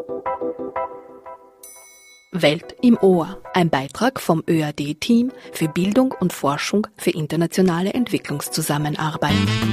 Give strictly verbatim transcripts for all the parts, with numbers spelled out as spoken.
Welt im Ohr, ein Beitrag vom Ö A D-Team für Bildung und Forschung für internationale Entwicklungszusammenarbeit.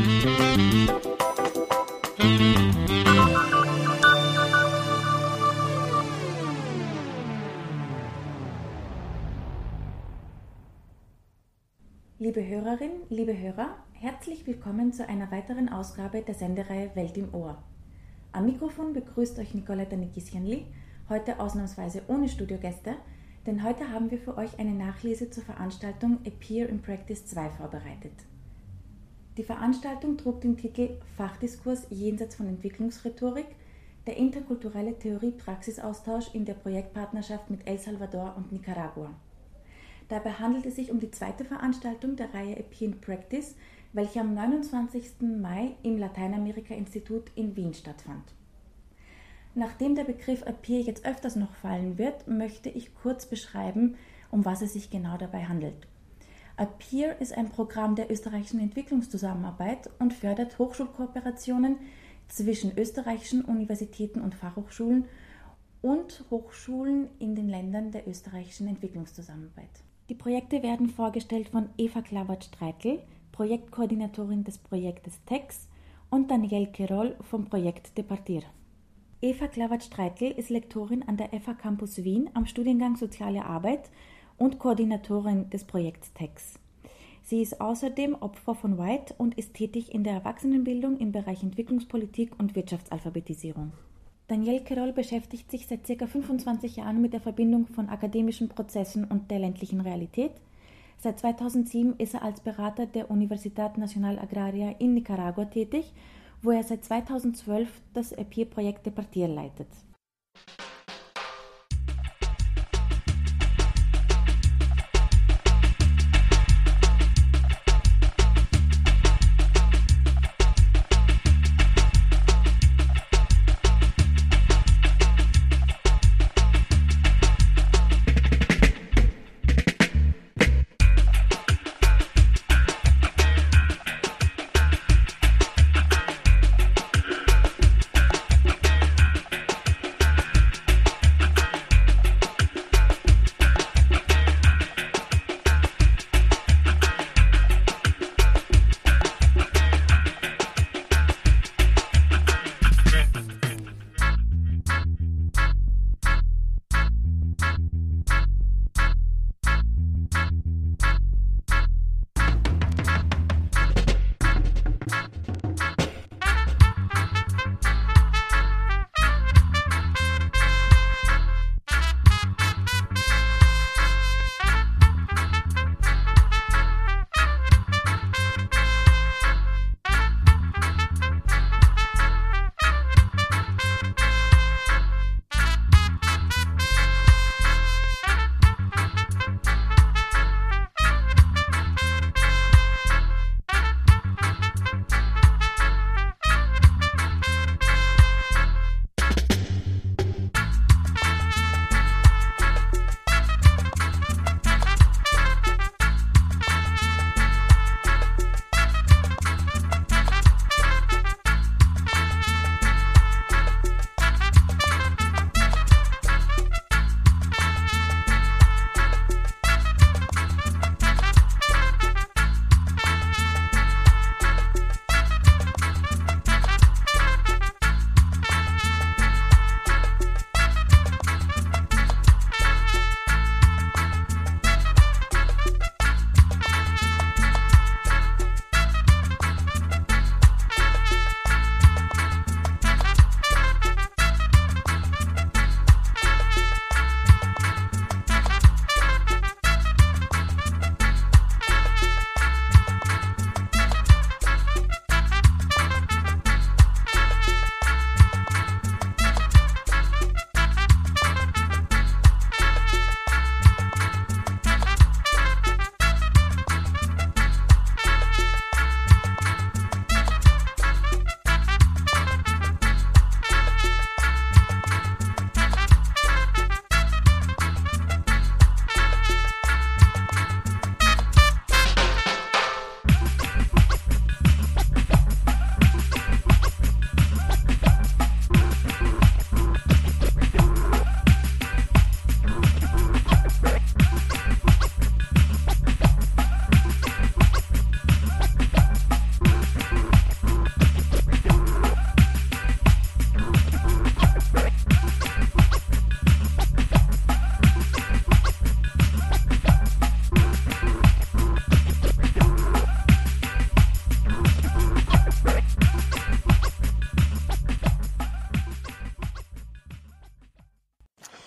Liebe Hörerinnen, liebe Hörer, herzlich willkommen zu einer weiteren Ausgabe der Sendereihe Welt im Ohr. Am Mikrofon begrüßt euch Nicoletta Nikisjanli, heute ausnahmsweise ohne Studiogäste, denn heute haben wir für euch eine Nachlese zur Veranstaltung Appear in Practice zwei vorbereitet. Die Veranstaltung trug den Titel Fachdiskurs jenseits von Entwicklungsrhetorik, der interkulturelle Theorie-Praxisaustausch in der Projektpartnerschaft mit El Salvador und Nicaragua. Dabei handelt es sich um die zweite Veranstaltung der Reihe Appear in Practice, welche am neunundzwanzigsten Mai im Lateinamerika-Institut in Wien stattfand. Nachdem der Begriff Appear jetzt öfters noch fallen wird, möchte ich kurz beschreiben, um was es sich genau dabei handelt. Appear ist ein Programm der österreichischen Entwicklungszusammenarbeit und fördert Hochschulkooperationen zwischen österreichischen Universitäten und Fachhochschulen und Hochschulen in den Ländern der österreichischen Entwicklungszusammenarbeit. Die Projekte werden vorgestellt von Eva Klawat-Streitl, Projektkoordinatorin des Projektes T E X, und Danielle Querol vom Projekt Departir. Eva Klawat-Streitl ist Lektorin an der F H Campus Wien am Studiengang Soziale Arbeit und Koordinatorin des Projekts T E X. Sie ist außerdem Opfer von White und ist tätig in der Erwachsenenbildung im Bereich Entwicklungspolitik und Wirtschaftsalphabetisierung. Danielle Querol beschäftigt sich seit ca. fünfundzwanzig Jahren mit der Verbindung von akademischen Prozessen und der ländlichen Realität. Seit zweitausendsieben ist er als Berater der Universidad Nacional Agraria in Nicaragua tätig, wo er seit zweitausendzwölf das Appear-Projekt Departir leitet.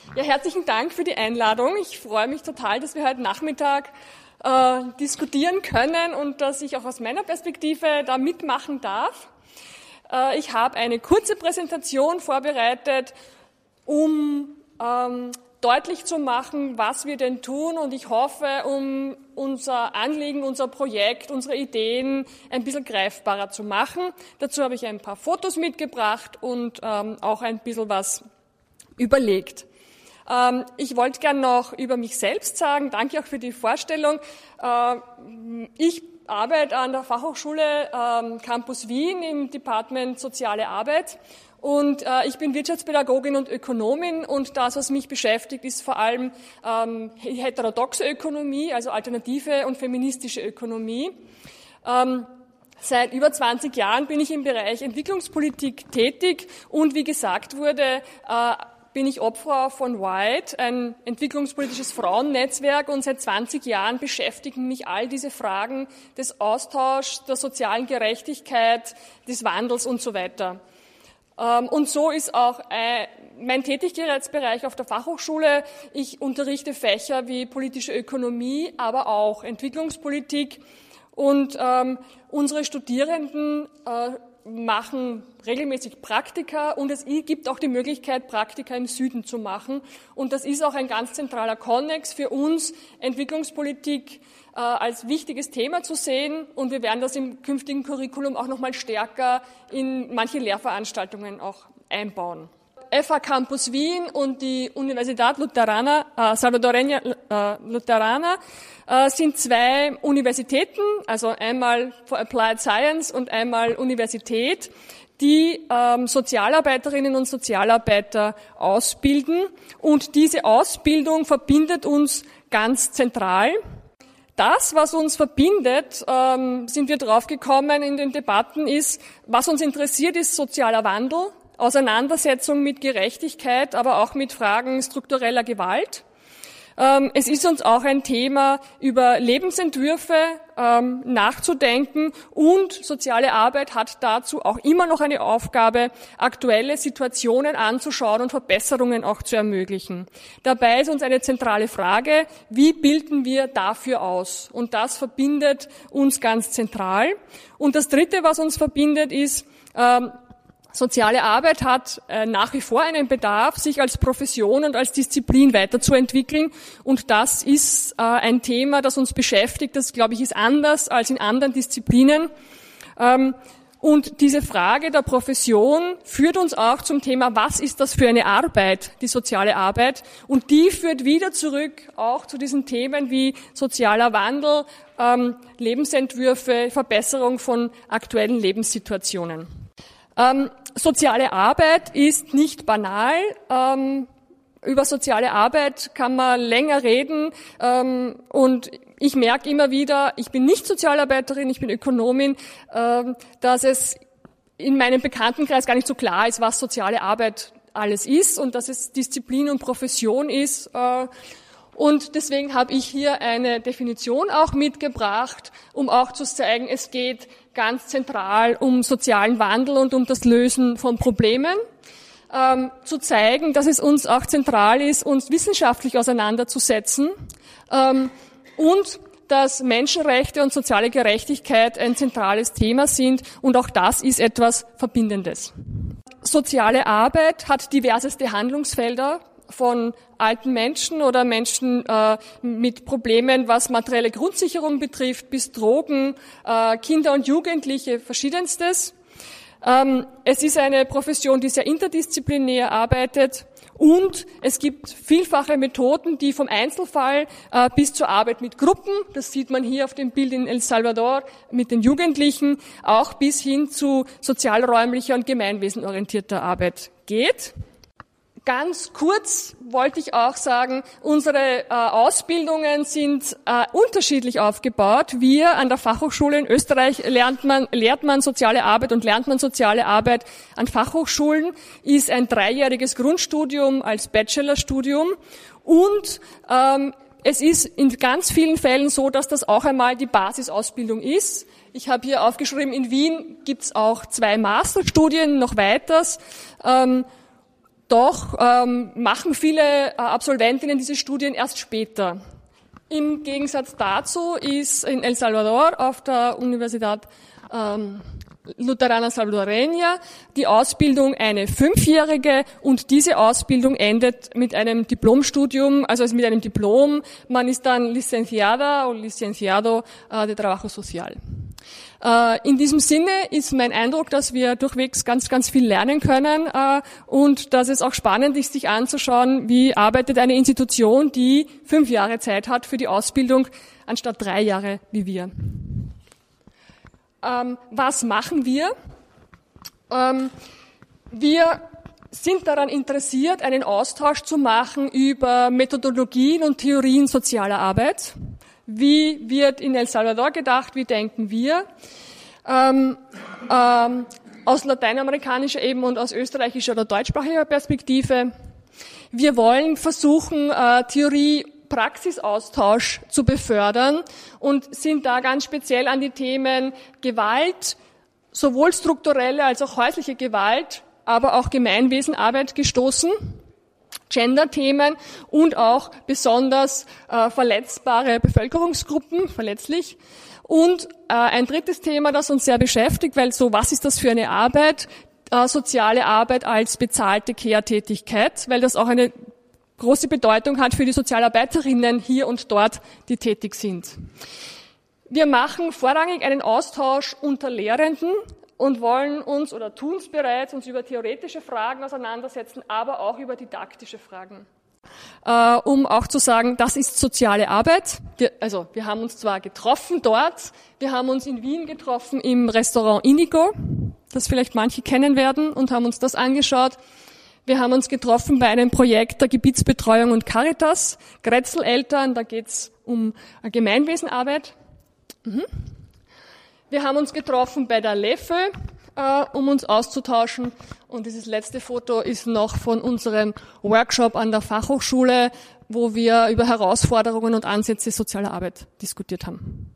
Ja, herzlichen Dank für die Einladung. Ich freue mich total, dass wir heute Nachmittag äh, diskutieren können und dass ich auch aus meiner Perspektive da mitmachen darf. Äh, ich habe eine kurze Präsentation vorbereitet, um ähm, deutlich zu machen, was wir denn tun, und ich hoffe, um unser Anliegen, unser Projekt, unsere Ideen ein bisschen greifbarer zu machen. Dazu habe ich ein paar Fotos mitgebracht und ähm, auch ein bisschen was überlegt. Ähm, ich wollte gern noch über mich selbst sagen. Danke auch für die Vorstellung. Äh, ich arbeite an der Fachhochschule ähm, Campus Wien im Department Soziale Arbeit. Und äh, ich bin Wirtschaftspädagogin und Ökonomin, und das, was mich beschäftigt, ist vor allem ähm, heterodoxe Ökonomie, also alternative und feministische Ökonomie. Ähm, seit über zwanzig Jahren bin ich im Bereich Entwicklungspolitik tätig, und wie gesagt wurde, äh, bin ich Obfrau von White, ein entwicklungspolitisches Frauennetzwerk, und seit zwanzig Jahren beschäftigen mich all diese Fragen des Austauschs, der sozialen Gerechtigkeit, des Wandels und so weiter. Und so ist auch mein Tätigkeitsbereich auf der Fachhochschule. Ich unterrichte Fächer wie politische Ökonomie, aber auch Entwicklungspolitik. Und ähm, unsere Studierenden äh, machen regelmäßig Praktika, und es gibt auch die Möglichkeit, Praktika im Süden zu machen. Und das ist auch ein ganz zentraler Konnex für uns, Entwicklungspolitik äh, als wichtiges Thema zu sehen. Und wir werden das im künftigen Curriculum auch noch mal stärker in manche Lehrveranstaltungen auch einbauen. F H Campus Wien und die Universidad Luterana, äh, Salvadoreña äh, Luterana äh, sind zwei Universitäten, also einmal for Applied Science und einmal Universität, die ähm, Sozialarbeiterinnen und Sozialarbeiter ausbilden. Und diese Ausbildung verbindet uns ganz zentral. Das, was uns verbindet, ähm, sind wir draufgekommen in den Debatten, ist, was uns interessiert, ist sozialer Wandel, Auseinandersetzung mit Gerechtigkeit, aber auch mit Fragen struktureller Gewalt. Ähm, es ist uns auch ein Thema, über Lebensentwürfe ähm, nachzudenken, und soziale Arbeit hat dazu auch immer noch eine Aufgabe, aktuelle Situationen anzuschauen und Verbesserungen auch zu ermöglichen. Dabei ist uns eine zentrale Frage, wie bilden wir dafür aus? Und das verbindet uns ganz zentral. Und das Dritte, was uns verbindet, ist, ähm, soziale Arbeit hat äh, nach wie vor einen Bedarf, sich als Profession und als Disziplin weiterzuentwickeln. Und das ist äh, ein Thema, das uns beschäftigt. Das, glaube ich, ist anders als in anderen Disziplinen. Ähm, und diese Frage der Profession führt uns auch zum Thema, was ist das für eine Arbeit, die soziale Arbeit? Und die führt wieder zurück auch zu diesen Themen wie sozialer Wandel, ähm, Lebensentwürfe, Verbesserung von aktuellen Lebenssituationen. Ähm, soziale Arbeit ist nicht banal. Ähm, über soziale Arbeit kann man länger reden. Ähm, und ich merke immer wieder, ich bin nicht Sozialarbeiterin, ich bin Ökonomin, ähm, dass es in meinem Bekanntenkreis gar nicht so klar ist, was soziale Arbeit alles ist, und dass es Disziplin und Profession ist. Äh, Und deswegen habe ich hier eine Definition auch mitgebracht, um auch zu zeigen, es geht ganz zentral um sozialen Wandel und um das Lösen von Problemen. Ähm, zu zeigen, dass es uns auch zentral ist, uns wissenschaftlich auseinanderzusetzen, ähm, und dass Menschenrechte und soziale Gerechtigkeit ein zentrales Thema sind, und auch das ist etwas Verbindendes. Soziale Arbeit hat diverseste Handlungsfelder, von alten Menschen oder Menschen äh, mit Problemen, was materielle Grundsicherung betrifft, bis Drogen, äh, Kinder und Jugendliche, verschiedenstes. Ähm, es ist eine Profession, die sehr interdisziplinär arbeitet, und es gibt vielfache Methoden, die vom Einzelfall äh, bis zur Arbeit mit Gruppen, das sieht man hier auf dem Bild in El Salvador mit den Jugendlichen, auch bis hin zu sozialräumlicher und gemeinwesenorientierter Arbeit geht. Ganz kurz wollte ich auch sagen, unsere äh, Ausbildungen sind äh, unterschiedlich aufgebaut. Wir an der Fachhochschule in Österreich lernt man, lehrt man soziale Arbeit und lernt man soziale Arbeit an Fachhochschulen, ist ein dreijähriges Grundstudium als Bachelorstudium, und ähm, es ist in ganz vielen Fällen so, dass das auch einmal die Basisausbildung ist. Ich habe hier aufgeschrieben, in Wien gibt es auch zwei Masterstudien noch weiters. Ähm, Doch ähm, machen viele äh, Absolventinnen diese Studien erst später. Im Gegensatz dazu ist in El Salvador auf der Universidad ähm, Luterana Salvadoreña die Ausbildung eine fünfjährige und diese Ausbildung endet mit einem Diplomstudium, also mit einem Diplom. Man ist dann Licenciada oder Licenciado äh, de Trabajo Social. Äh, in diesem Sinne ist mein Eindruck, dass wir durchwegs ganz, ganz viel lernen können äh, und dass es auch spannend ist, sich anzuschauen, wie arbeitet eine Institution, die fünf Jahre Zeit hat für die Ausbildung, anstatt drei Jahre wie wir. Ähm, was machen wir? Ähm, wir sind daran interessiert, einen Austausch zu machen über Methodologien und Theorien sozialer Arbeit. Wie wird in El Salvador gedacht? Wie denken wir? Ähm, ähm, aus lateinamerikanischer eben und aus österreichischer oder deutschsprachiger Perspektive. Wir wollen versuchen, äh, Theorie Praxisaustausch zu befördern und sind da ganz speziell an die Themen Gewalt, sowohl strukturelle als auch häusliche Gewalt, aber auch Gemeinwesenarbeit gestoßen, Gender-Themen und auch besonders äh, verletzbare Bevölkerungsgruppen, verletzlich. Und äh, ein drittes Thema, das uns sehr beschäftigt, weil so, was ist das für eine Arbeit? Äh, soziale Arbeit als bezahlte Care-Tätigkeit, weil das auch eine große Bedeutung hat für die Sozialarbeiterinnen hier und dort, die tätig sind. Wir machen vorrangig einen Austausch unter Lehrenden und wollen uns oder tun es bereits, uns über theoretische Fragen auseinandersetzen, aber auch über didaktische Fragen. Äh, um auch zu sagen, das ist soziale Arbeit. Wir, also wir haben uns zwar getroffen dort, wir haben uns in Wien getroffen im Restaurant Inigo, das vielleicht manche kennen werden, und haben uns das angeschaut. Wir haben uns getroffen bei einem Projekt der Gebietsbetreuung und Caritas, Grätzl-Eltern, da geht's um Gemeinwesenarbeit. Mhm. Wir haben uns getroffen bei der LEFÖ, äh, um uns auszutauschen. Und dieses letzte Foto ist noch von unserem Workshop an der Fachhochschule, wo wir über Herausforderungen und Ansätze sozialer Arbeit diskutiert haben.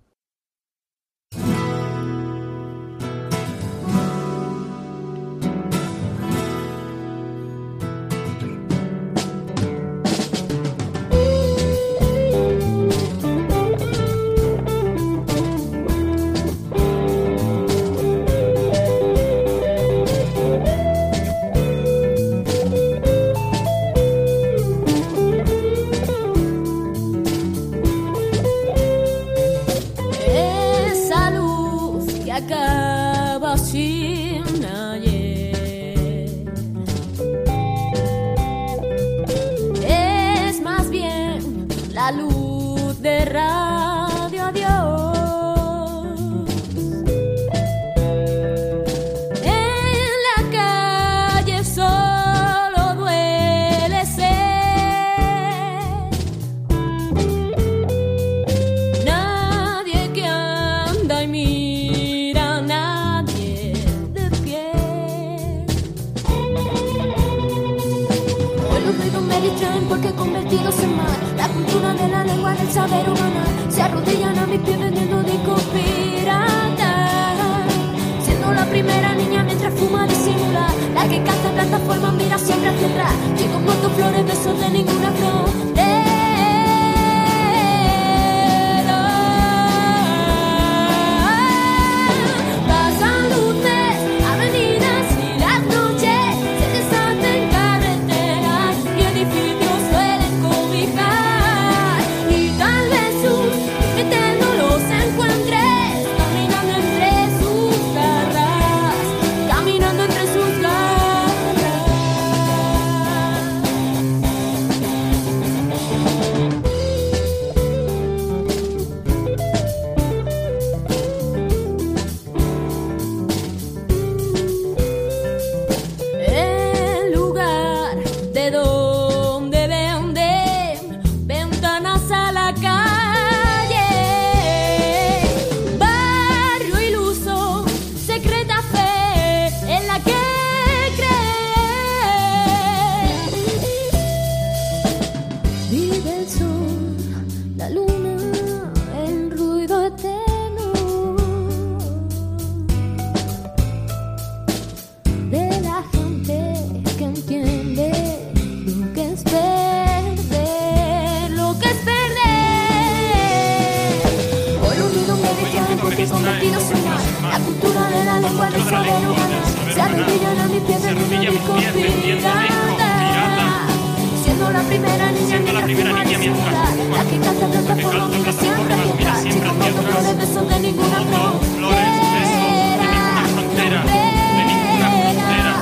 ella me fui entendiéndome confiada. Siendo la primera niña mientras fuma, la que calza plataformas, mira siempre hacia atrás, como flores, besos de ninguna frontera, de ninguna frontera, de ninguna frontera.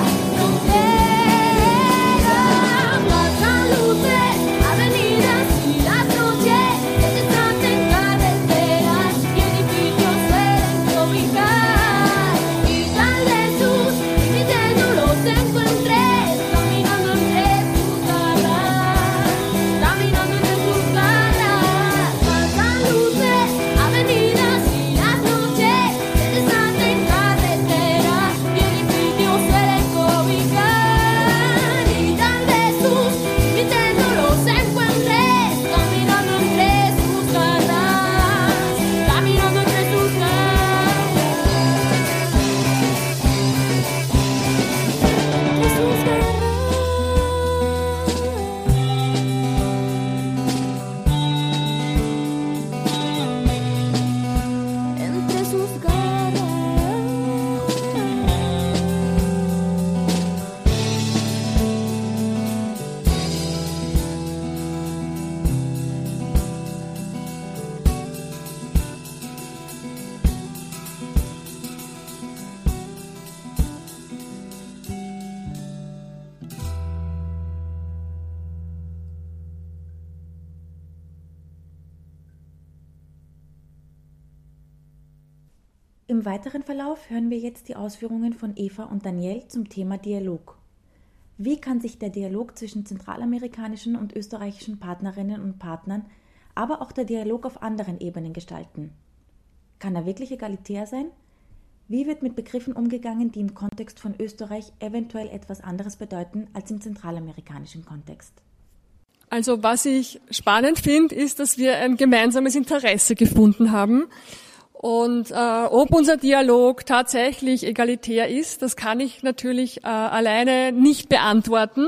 Pasan luces, avenidas y las noches se desatan carreteras y edificios suelen cobijar. Y tal vez tus límites no los encuentres caminando entre sus garras, caminando entre sus garras. Pasan luces, avenidas y las noches se desatan carreteras y edificios suelen cobijar. Y tal vez tus límites no los encuentres caminando entre sus garras, caminando entre sus garras. Entre sus garras. Entre sus garras. Im weiteren Verlauf hören wir jetzt die Ausführungen von Eva und Daniel zum Thema Dialog. Wie kann sich der Dialog zwischen zentralamerikanischen und österreichischen Partnerinnen und Partnern, aber auch der Dialog auf anderen Ebenen gestalten? Kann er wirklich egalitär sein? Wie wird mit Begriffen umgegangen, die im Kontext von Österreich eventuell etwas anderes bedeuten als im zentralamerikanischen Kontext? Also was ich spannend finde, ist, dass wir ein gemeinsames Interesse gefunden haben. Und äh, ob unser Dialog tatsächlich egalitär ist, das kann ich natürlich äh, alleine nicht beantworten.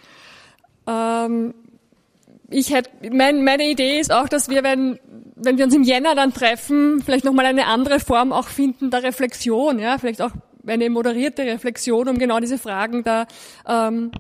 Ähm, ich hätte, mein, meine Idee ist auch, dass wir, wenn, wenn wir uns im Jänner dann treffen, vielleicht nochmal eine andere Form auch finden der Reflexion, ja, vielleicht auch eine moderierte Reflexion, um genau diese Fragen da ähm,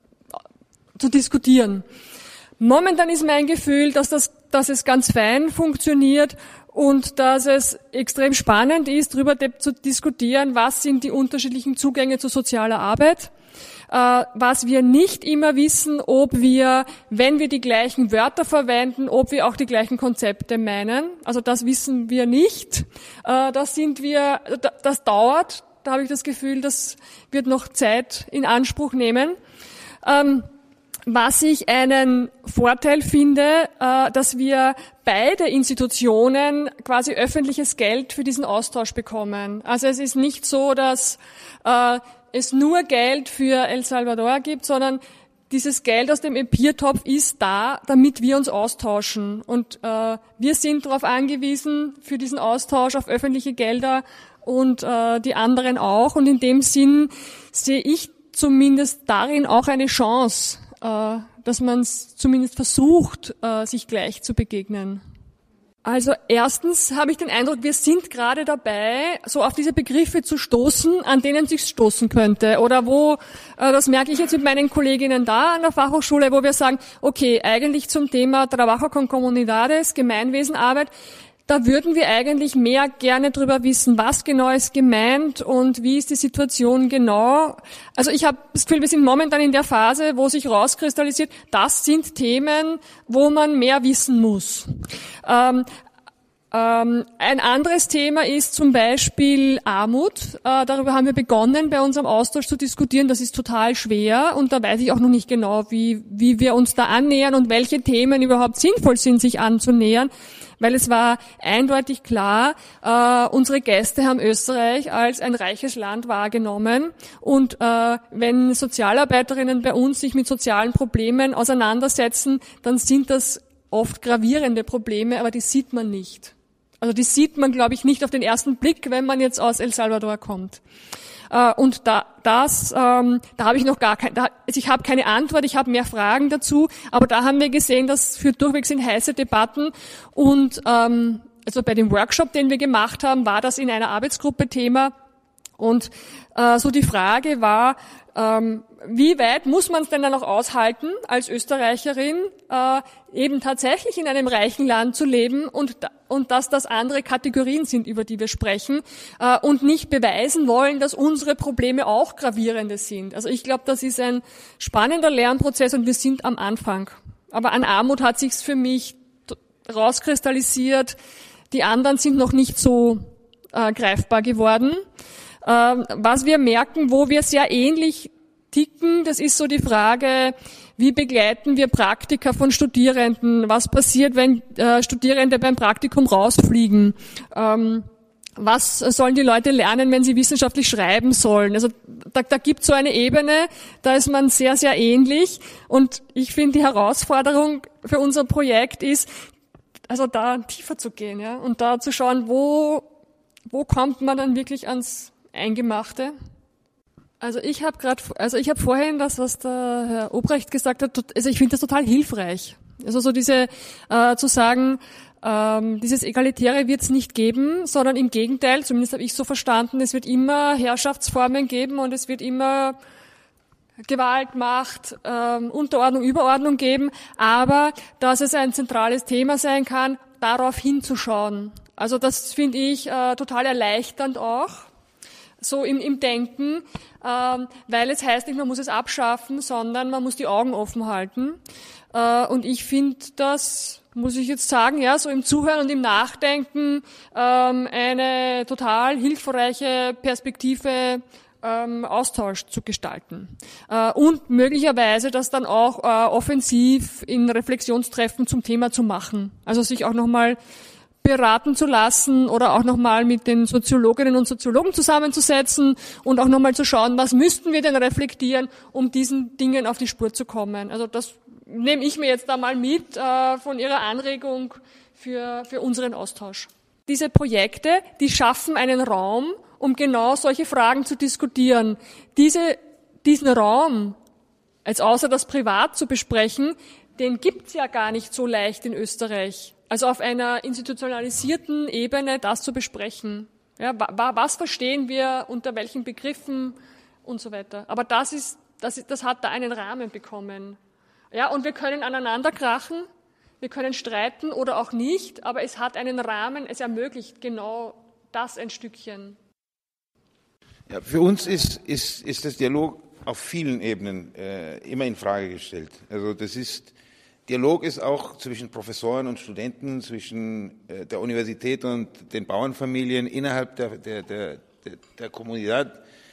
zu diskutieren. Momentan ist mein Gefühl, dass das, dass es ganz fein funktioniert und dass es extrem spannend ist, darüber zu diskutieren, was sind die unterschiedlichen Zugänge zu sozialer Arbeit. Äh, was wir nicht immer wissen, ob wir, wenn wir die gleichen Wörter verwenden, ob wir auch die gleichen Konzepte meinen. Also das wissen wir nicht. Äh, das sind wir, das dauert. Da habe ich das Gefühl, das wird noch Zeit in Anspruch nehmen. Ähm, Was ich einen Vorteil finde, äh, dass wir beide Institutionen quasi öffentliches Geld für diesen Austausch bekommen. Also es ist nicht so, dass äh, es nur Geld für El Salvador gibt, sondern dieses Geld aus dem Empirtopf ist da, damit wir uns austauschen. Und äh, wir sind darauf angewiesen, für diesen Austausch auf öffentliche Gelder und äh, die anderen auch. Und in dem Sinn sehe ich zumindest darin auch eine Chance, dass man es zumindest versucht, sich gleich zu begegnen. Also erstens habe ich den Eindruck, wir sind gerade dabei, so auf diese Begriffe zu stoßen, an denen es sich stoßen könnte. Oder wo, das merke ich jetzt mit meinen Kolleginnen da an der Fachhochschule, wo wir sagen, okay, eigentlich zum Thema Trabajo con Comunidades, Gemeinwesenarbeit, da würden wir eigentlich mehr gerne drüber wissen, was genau ist gemeint und wie ist die Situation genau. Also ich habe das Gefühl, wir sind momentan in der Phase, wo sich rauskristallisiert, das sind Themen, wo man mehr wissen muss. Ähm, ähm, ein anderes Thema ist zum Beispiel Armut. Äh, darüber haben wir begonnen, bei unserem Austausch zu diskutieren. Das ist total schwer und da weiß ich auch noch nicht genau, wie, wie wir uns da annähern und welche Themen überhaupt sinnvoll sind, sich anzunähern. Weil es war eindeutig klar, äh, unsere Gäste haben Österreich als ein reiches Land wahrgenommen. Und äh, wenn Sozialarbeiterinnen bei uns sich mit sozialen Problemen auseinandersetzen, dann sind das oft gravierende Probleme, aber die sieht man nicht. Also die sieht man, glaube ich, nicht auf den ersten Blick, wenn man jetzt aus El Salvador kommt. Äh, und da, das, ähm, da habe ich noch gar kein, da, also ich habe keine Antwort, ich habe mehr Fragen dazu, aber da haben wir gesehen, das führt durchwegs in heiße Debatten und ähm, also bei dem Workshop, den wir gemacht haben, war das in einer Arbeitsgruppe Thema Und äh, so die Frage war, ähm, wie weit muss man es denn dann noch aushalten, als Österreicherin äh, eben tatsächlich in einem reichen Land zu leben und und dass das andere Kategorien sind, über die wir sprechen, äh, und nicht beweisen wollen, dass unsere Probleme auch gravierende sind. Also ich glaube, das ist ein spannender Lernprozess und wir sind am Anfang. Aber an Armut hat sich's für mich rauskristallisiert. Die anderen sind noch nicht so äh, greifbar geworden. Was wir merken, wo wir sehr ähnlich ticken, das ist so die Frage, wie begleiten wir Praktika von Studierenden? Was passiert, wenn äh, Studierende beim Praktikum rausfliegen? Ähm, was sollen die Leute lernen, wenn sie wissenschaftlich schreiben sollen? Also da, da gibt es so eine Ebene, da ist man sehr, sehr ähnlich. Und ich finde, die Herausforderung für unser Projekt ist, also da tiefer zu gehen, ja, und da zu schauen, wo, wo kommt man dann wirklich ans Eingemachte. Also ich habe gerade, also ich habe vorhin das, was der Herr Obrecht gesagt hat, also ich finde das total hilfreich. Also so diese äh, zu sagen, ähm, dieses Egalitäre wird es nicht geben, sondern im Gegenteil, zumindest habe ich so verstanden, es wird immer Herrschaftsformen geben und es wird immer Gewalt, Macht, ähm, Unterordnung, Überordnung geben, aber dass es ein zentrales Thema sein kann, darauf hinzuschauen. Also das finde ich äh, total erleichternd auch. So im, im Denken, ähm, weil es heißt nicht, man muss es abschaffen, sondern man muss die Augen offen halten. Äh, und ich finde das, muss ich jetzt sagen, ja, so im Zuhören und im Nachdenken ähm, eine total hilfreiche Perspektive, ähm, Austausch zu gestalten. Äh, und möglicherweise das dann auch äh, offensiv in Reflexionstreffen zum Thema zu machen. Also sich auch nochmal beraten zu lassen oder auch nochmal mit den Soziologinnen und Soziologen zusammenzusetzen und auch nochmal zu schauen, was müssten wir denn reflektieren, um diesen Dingen auf die Spur zu kommen. Also das nehme ich mir jetzt da mal mit äh, von Ihrer Anregung für, für unseren Austausch. Diese Projekte, die schaffen einen Raum, um genau solche Fragen zu diskutieren. Diese, diesen Raum, als außer das privat zu besprechen, den gibt's ja gar nicht so leicht in Österreich. Also auf einer institutionalisierten Ebene das zu besprechen. Ja, was verstehen wir, unter welchen Begriffen und so weiter. Aber das ist, das ist, das hat da einen Rahmen bekommen. Ja, und wir können aneinander krachen, wir können streiten oder auch nicht, aber es hat einen Rahmen, es ermöglicht genau das ein Stückchen. Ja, für uns ist, ist, ist das Dialog auf vielen Ebenen äh, immer in Frage gestellt. Also das ist Dialog ist auch zwischen Professoren und Studenten, zwischen äh, der Universität und den Bauernfamilien innerhalb der, der, der, der, der Kommunität.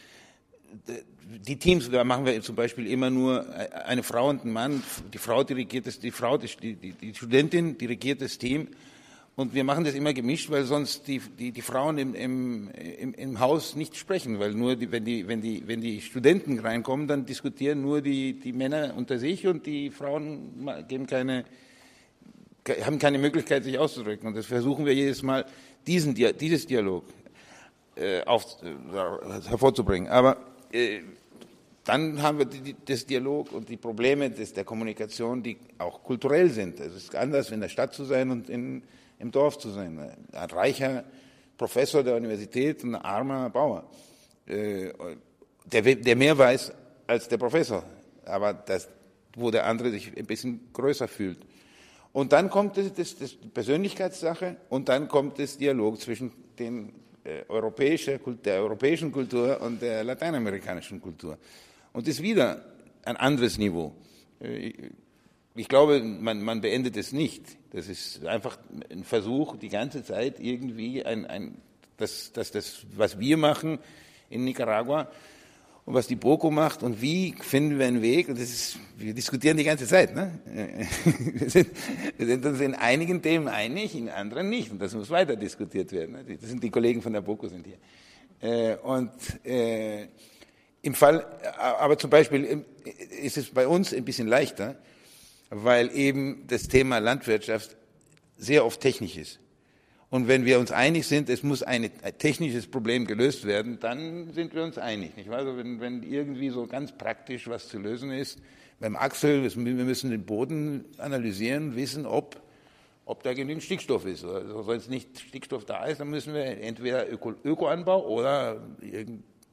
Die Teams, da machen wir zum Beispiel immer nur eine Frau und ein Mann. Die Frau dirigiert das, die Frau, die, die, die Studentin dirigiert das Team. Und wir machen das immer gemischt, weil sonst die, die, die Frauen im, im, im, im Haus nicht sprechen, weil nur die, wenn die, wenn die, wenn die Studenten reinkommen, dann diskutieren nur die, die Männer unter sich und die Frauen geben keine, haben keine Möglichkeit, sich auszudrücken. Und das versuchen wir jedes Mal, diesen, dieses Dialog äh, auf, äh, hervorzubringen. Aber äh, dann haben wir die, das Dialog und die Probleme des, der Kommunikation, die auch kulturell sind. Es ist anders, in der Stadt zu sein und in im Dorf zu sein. Ein reicher Professor der Universität, ein armer Bauer, äh, der, der mehr weiß als der Professor, aber das, wo der andere sich ein bisschen größer fühlt. Und dann kommt das, das, das die Persönlichkeitssache und dann kommt das Dialog zwischen den, äh, europäischer, der europäischen Kultur und der lateinamerikanischen Kultur. Und das ist wieder ein anderes Niveau. Äh, Ich glaube, man, man beendet es nicht. Das ist einfach ein Versuch, die ganze Zeit irgendwie ein, ein, das, das, das, was wir machen in Nicaragua und was die BOKU macht und wie finden wir einen Weg. Und das ist, wir diskutieren die ganze Zeit. Ne? Wir, sind, wir sind uns in einigen Themen einig, in anderen nicht. Und das muss weiter diskutiert werden. Ne? Das sind die Kollegen von der BOKU sind hier. Äh, und äh, im Fall, aber zum Beispiel ist es bei uns ein bisschen leichter, weil eben das Thema Landwirtschaft sehr oft technisch ist. Und wenn wir uns einig sind, es muss ein technisches Problem gelöst werden, dann sind wir uns einig. Nicht wahr? Also wenn, wenn irgendwie so ganz praktisch was zu lösen ist, beim Axel, wir müssen den Boden analysieren, wissen, ob, ob da genügend Stickstoff ist. Also wenn es nicht Stickstoff da ist, dann müssen wir entweder Öko, Ökoanbau oder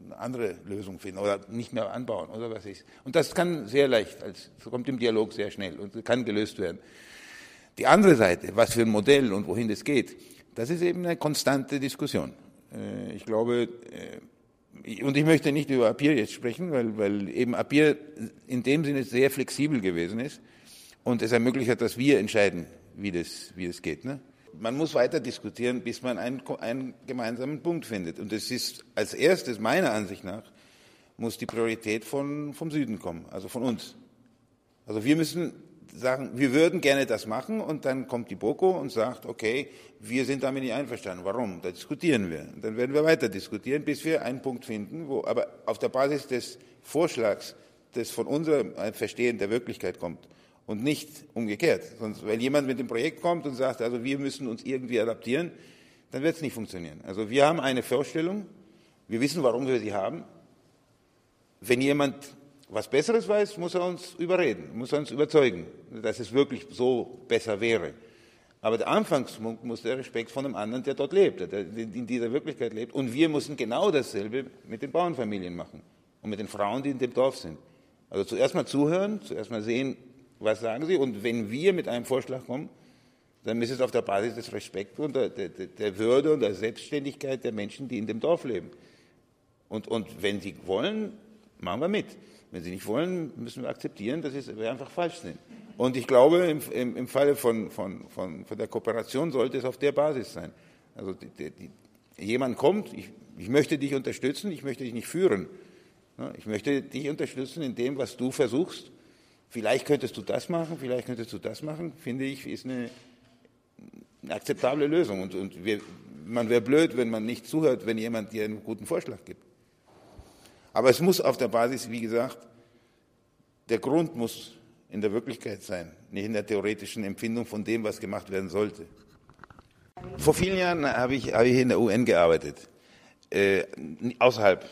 eine andere Lösung finden oder nicht mehr anbauen oder was ist. Und das kann sehr leicht, als, kommt im Dialog sehr schnell und kann gelöst werden. Die andere Seite, was für ein Modell und wohin das geht, das ist eben eine konstante Diskussion. Ich glaube, und ich möchte nicht über Appier jetzt sprechen, weil, weil eben Appier in dem Sinne sehr flexibel gewesen ist und es ermöglicht hat, dass wir entscheiden, wie das, wie das geht. Ne? Man muss weiter diskutieren, bis man einen, einen gemeinsamen Punkt findet. Und es ist als erstes, meiner Ansicht nach, muss die Priorität von, vom Süden kommen, also von uns. Also wir müssen sagen, wir würden gerne das machen und dann kommt die BOKO und sagt, okay, wir sind damit nicht einverstanden. Warum? Da diskutieren wir. Und dann werden wir weiter diskutieren, bis wir einen Punkt finden, wo aber auf der Basis des Vorschlags, das von unserem Verstehen der Wirklichkeit kommt und nicht umgekehrt. Sonst, wenn jemand mit dem Projekt kommt und sagt, also wir müssen uns irgendwie adaptieren, dann wird es nicht funktionieren. Also wir haben eine Vorstellung, wir wissen, warum wir sie haben. Wenn jemand was Besseres weiß, muss er uns überreden, muss er uns überzeugen, dass es wirklich so besser wäre. Aber der Anfangspunkt muss der Respekt von dem anderen, der dort lebt, der in dieser Wirklichkeit lebt. Und wir müssen genau dasselbe mit den Bauernfamilien machen und mit den Frauen, die in dem Dorf sind. Also zuerst mal zuhören, zuerst mal sehen, was sagen sie. Und wenn wir mit einem Vorschlag kommen, dann ist es auf der Basis des Respekts und der, der, der Würde und der Selbstständigkeit der Menschen, die in dem Dorf leben. Und, und wenn sie wollen, machen wir mit. Wenn sie nicht wollen, müssen wir akzeptieren, dass wir einfach falsch sind. Und ich glaube, im, im, im Falle von, von, von, von der Kooperation sollte es auf der Basis sein. Also die, die, die, jemand kommt, ich, ich möchte dich unterstützen, ich möchte dich nicht führen. Ich möchte dich unterstützen in dem, was du versuchst. Vielleicht könntest du das machen, vielleicht könntest du das machen, finde ich, ist eine, eine akzeptable Lösung. Und, und wir, man wäre blöd, wenn man nicht zuhört, wenn jemand dir einen guten Vorschlag gibt. Aber es muss auf der Basis, wie gesagt, der Grund muss in der Wirklichkeit sein, nicht in der theoretischen Empfindung von dem, was gemacht werden sollte. Vor vielen Jahren habe ich, habe ich in der U N gearbeitet, äh, außerhalb.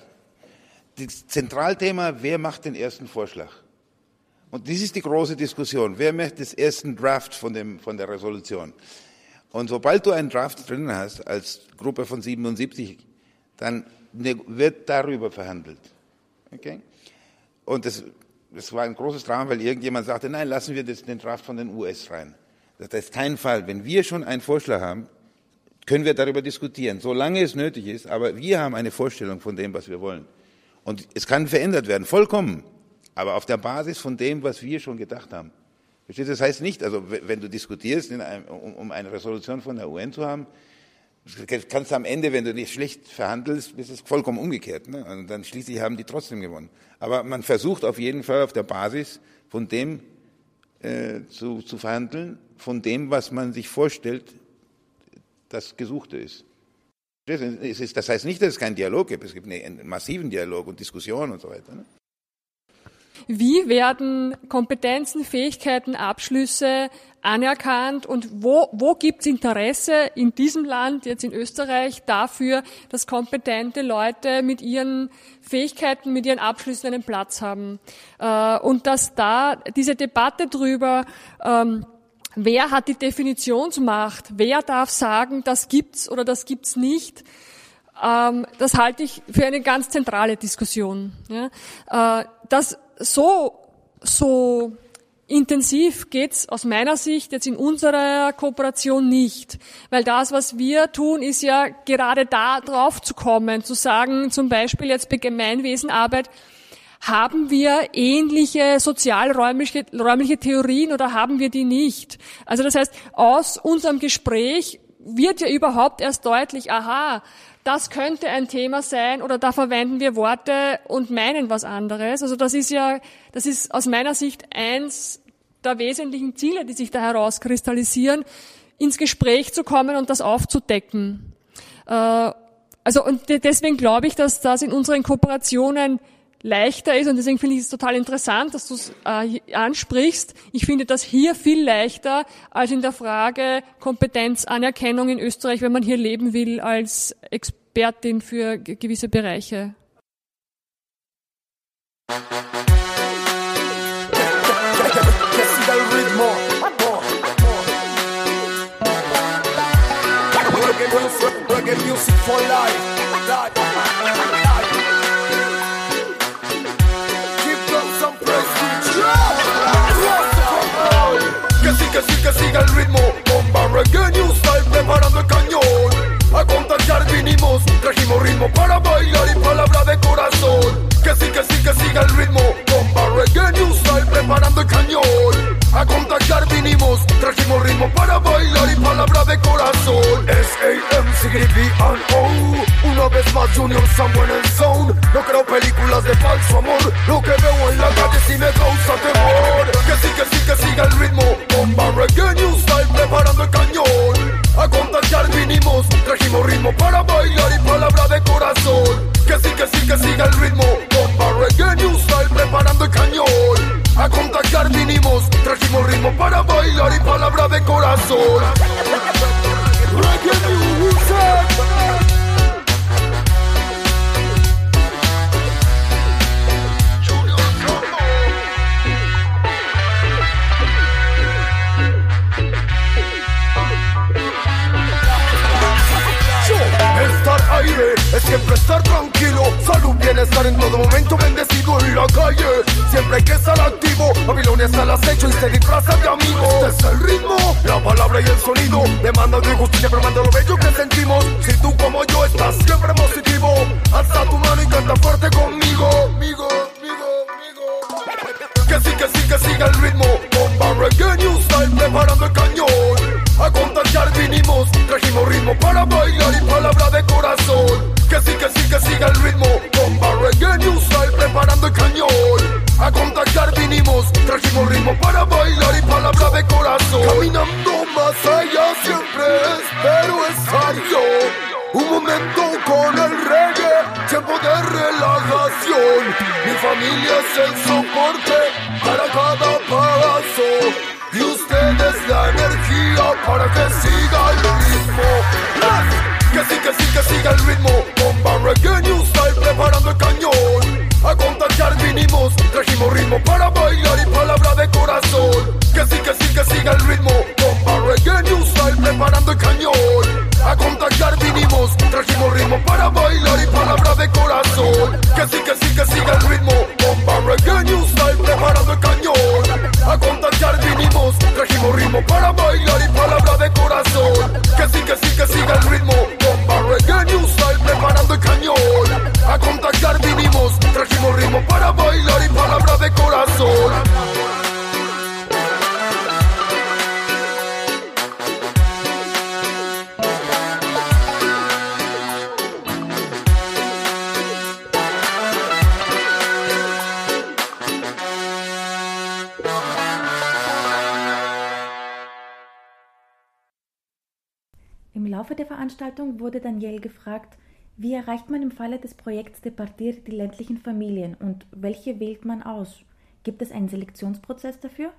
Das Zentralthema, wer macht den ersten Vorschlag? Und dies ist die große Diskussion. Wer macht den ersten Draft von, dem, von der Resolution? Und sobald du einen Draft drin hast, als Gruppe von siebenundsiebzig, dann wird darüber verhandelt. Okay? Und das, das war ein großes Drama, weil irgendjemand sagte, nein, lassen wir das, den Draft von den U S rein. Das ist kein Fall. Wenn wir schon einen Vorschlag haben, können wir darüber diskutieren, solange es nötig ist. Aber wir haben eine Vorstellung von dem, was wir wollen. Und es kann verändert werden, vollkommen. Aber auf der Basis von dem, was wir schon gedacht haben. Verstehst du? Das heißt nicht, also wenn du diskutierst, in einem, um, um eine Resolution von der U N zu haben, kannst du am Ende, wenn du nicht schlecht verhandelst, ist es vollkommen umgekehrt. Ne? Und dann schließlich haben die trotzdem gewonnen. Aber man versucht auf jeden Fall auf der Basis von dem äh, zu, zu verhandeln, von dem, was man sich vorstellt, das Gesuchte ist. Das, ist. das heißt nicht, dass es keinen Dialog gibt. Es gibt einen massiven Dialog und Diskussion und so weiter. Ne? Wie werden Kompetenzen, Fähigkeiten, Abschlüsse anerkannt und wo, wo gibt es Interesse in diesem Land, jetzt in Österreich, dafür, dass kompetente Leute mit ihren Fähigkeiten, mit ihren Abschlüssen einen Platz haben? Äh, und dass da diese Debatte drüber, ähm, wer hat die Definitionsmacht, wer darf sagen, das gibt's oder das gibt's nicht, ähm, das halte ich für eine ganz zentrale Diskussion. Ja? Äh, das so, so intensiv geht's aus meiner Sicht jetzt in unserer Kooperation nicht. Weil das, was wir tun, ist ja gerade da drauf zu kommen, zu sagen, zum Beispiel jetzt bei Gemeinwesenarbeit, haben wir ähnliche sozialräumliche räumliche Theorien oder haben wir die nicht? Also das heißt, aus unserem Gespräch wird ja überhaupt erst deutlich, aha, das könnte ein Thema sein oder da verwenden wir Worte und meinen was anderes. Also das ist ja, das ist aus meiner Sicht eins der wesentlichen Ziele, die sich da herauskristallisieren, ins Gespräch zu kommen und das aufzudecken. Also und deswegen glaube ich, dass das in unseren Kooperationen leichter ist und deswegen finde ich es total interessant, dass du es äh, ansprichst. Ich finde das hier viel leichter als in der Frage Kompetenzanerkennung in Österreich, wenn man hier leben will als Expertin für g- gewisse Bereiche. Junior somewhere in zone. No creo películas de falso amor. Lo que veo en la calle sí me causa temor. Que sí, que sí, que siga el ritmo. Bomba reggae new style, preparando el cañón. A contagiar vinimos, trajimos ritmo para bailar y palabra de corazón. Que sí, que sí, que siga el ritmo. Bomba reggae new style, preparando el cañón. A contagiar vinimos, trajimos ritmo para bailar y palabra de corazón. Reggae music. Estar aire es siempre estar tranquilo. Salud, bienestar en todo momento, bendecido en la calle. Siempre hay que estar activo. Babilonia está al acecho y se disfraza de amigo. Este es el ritmo, la palabra y el sonido. Demanda de justicia, pero manda lo bello que sentimos. Si tú como yo estás siempre positivo, alza tu mano y canta fuerte conmigo. Migo, migo, migo. Que sí, que sí, que siga el ritmo. Bomba reggae new style, preparando el cañón. A contagiar vinimos, trajimos ritmo para bailar y palabra de corazón. Que sí, que sí, que siga el ritmo. Bomba reggae new style, preparando el cañón. A contagiar vinimos, trajimos ritmo para bailar y palabra de corazón. Caminando más allá siempre espero estar yo. Un momento con el reggae, tiempo de relajación. Mi familia es el soporte para cada paso. Y ustedes la energía para que siga el ritmo. Que sí, que sí, que siga el ritmo. Bomba reggae new style, preparando el cañón. A contagiar vinimos, trajimos ritmo para bailar y palabra de corazón. Que sí, que sí, que siga el ritmo. Bomba reggae new style, preparando el cañón. A contagiar vinimos, trajimos ritmo para bailar y palabra de corazón. Que sí, que sí, que siga el ritmo. Bomba reggae new style, preparando el cañón. A contagiar vinimos, trajimos ritmo para bailar y palabra de corazón. Que sí, que sí, que siga el ritmo. Bomba reggae new style, preparando el cañón. A contagiar vinimos, trajimos ritmo para bailar y palabra de corazón. Im Laufe der Veranstaltung wurde Daniel gefragt, wie erreicht man im Falle des Projekts Departir die ländlichen Familien und welche wählt man aus? Gibt es einen Selektionsprozess dafür?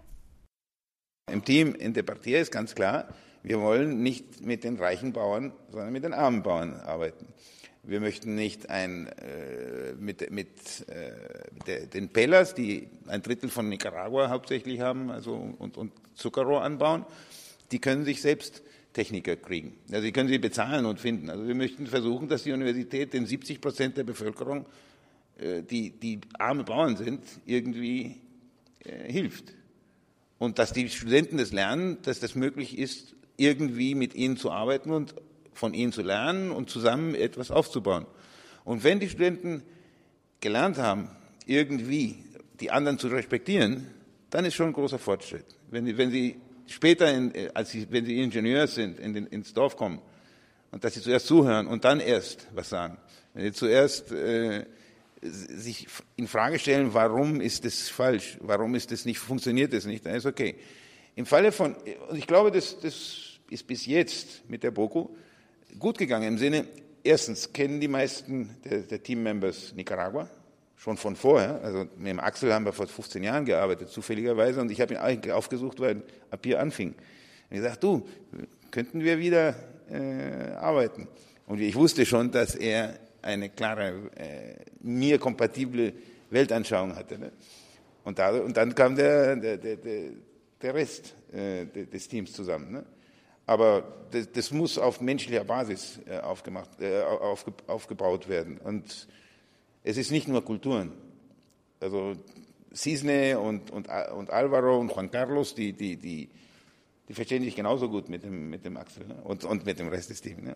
Im Team in Departir ist ganz klar, wir wollen nicht mit den reichen Bauern, sondern mit den armen Bauern arbeiten. Wir möchten nicht ein, äh, mit, mit äh, de, den Pellas, die ein Drittel von Nicaragua hauptsächlich haben, also und, und Zuckerrohr anbauen, die können sich selbst Techniker kriegen. Also die können sie bezahlen und finden. Also wir möchten versuchen, dass die Universität den siebzig Prozent der Bevölkerung, die, die arme Bauern sind, irgendwie äh, hilft. Und dass die Studenten das lernen, dass das möglich ist, irgendwie mit ihnen zu arbeiten und von ihnen zu lernen und zusammen etwas aufzubauen. Und wenn die Studenten gelernt haben, irgendwie die anderen zu respektieren, dann ist schon ein großer Fortschritt. Wenn, wenn sie später, in, als sie, wenn sie Ingenieur sind, in den, ins Dorf kommen und dass sie zuerst zuhören und dann erst was sagen. Wenn sie zuerst äh, sich in Frage stellen, warum ist das falsch, warum ist das nicht, funktioniert das nicht, dann ist okay. Im Falle von, und ich glaube, das, das ist bis jetzt mit der BOKU gut gegangen im Sinne, erstens kennen die meisten der, der Teammembers Nicaragua, schon von vorher, also mit dem Axel haben wir vor fünfzehn Jahren gearbeitet, zufälligerweise, und ich habe ihn eigentlich aufgesucht, weil Apir anfing. Und ich sagte, du, könnten wir wieder äh, arbeiten? Und ich wusste schon, dass er eine klare, äh, mir kompatible Weltanschauung hatte. Ne? Und, da, und dann kam der, der, der, der Rest äh, des Teams zusammen. Ne? Aber das, das muss auf menschlicher Basis äh, aufgemacht, äh, aufge, aufgebaut werden. Und es ist nicht nur Kulturen. Also Cisne und, und, und Alvaro und Juan Carlos, die, die, die, die verstehen sich genauso gut mit dem, mit dem Axel, ne? und, und mit dem Rest des Teams. Ne?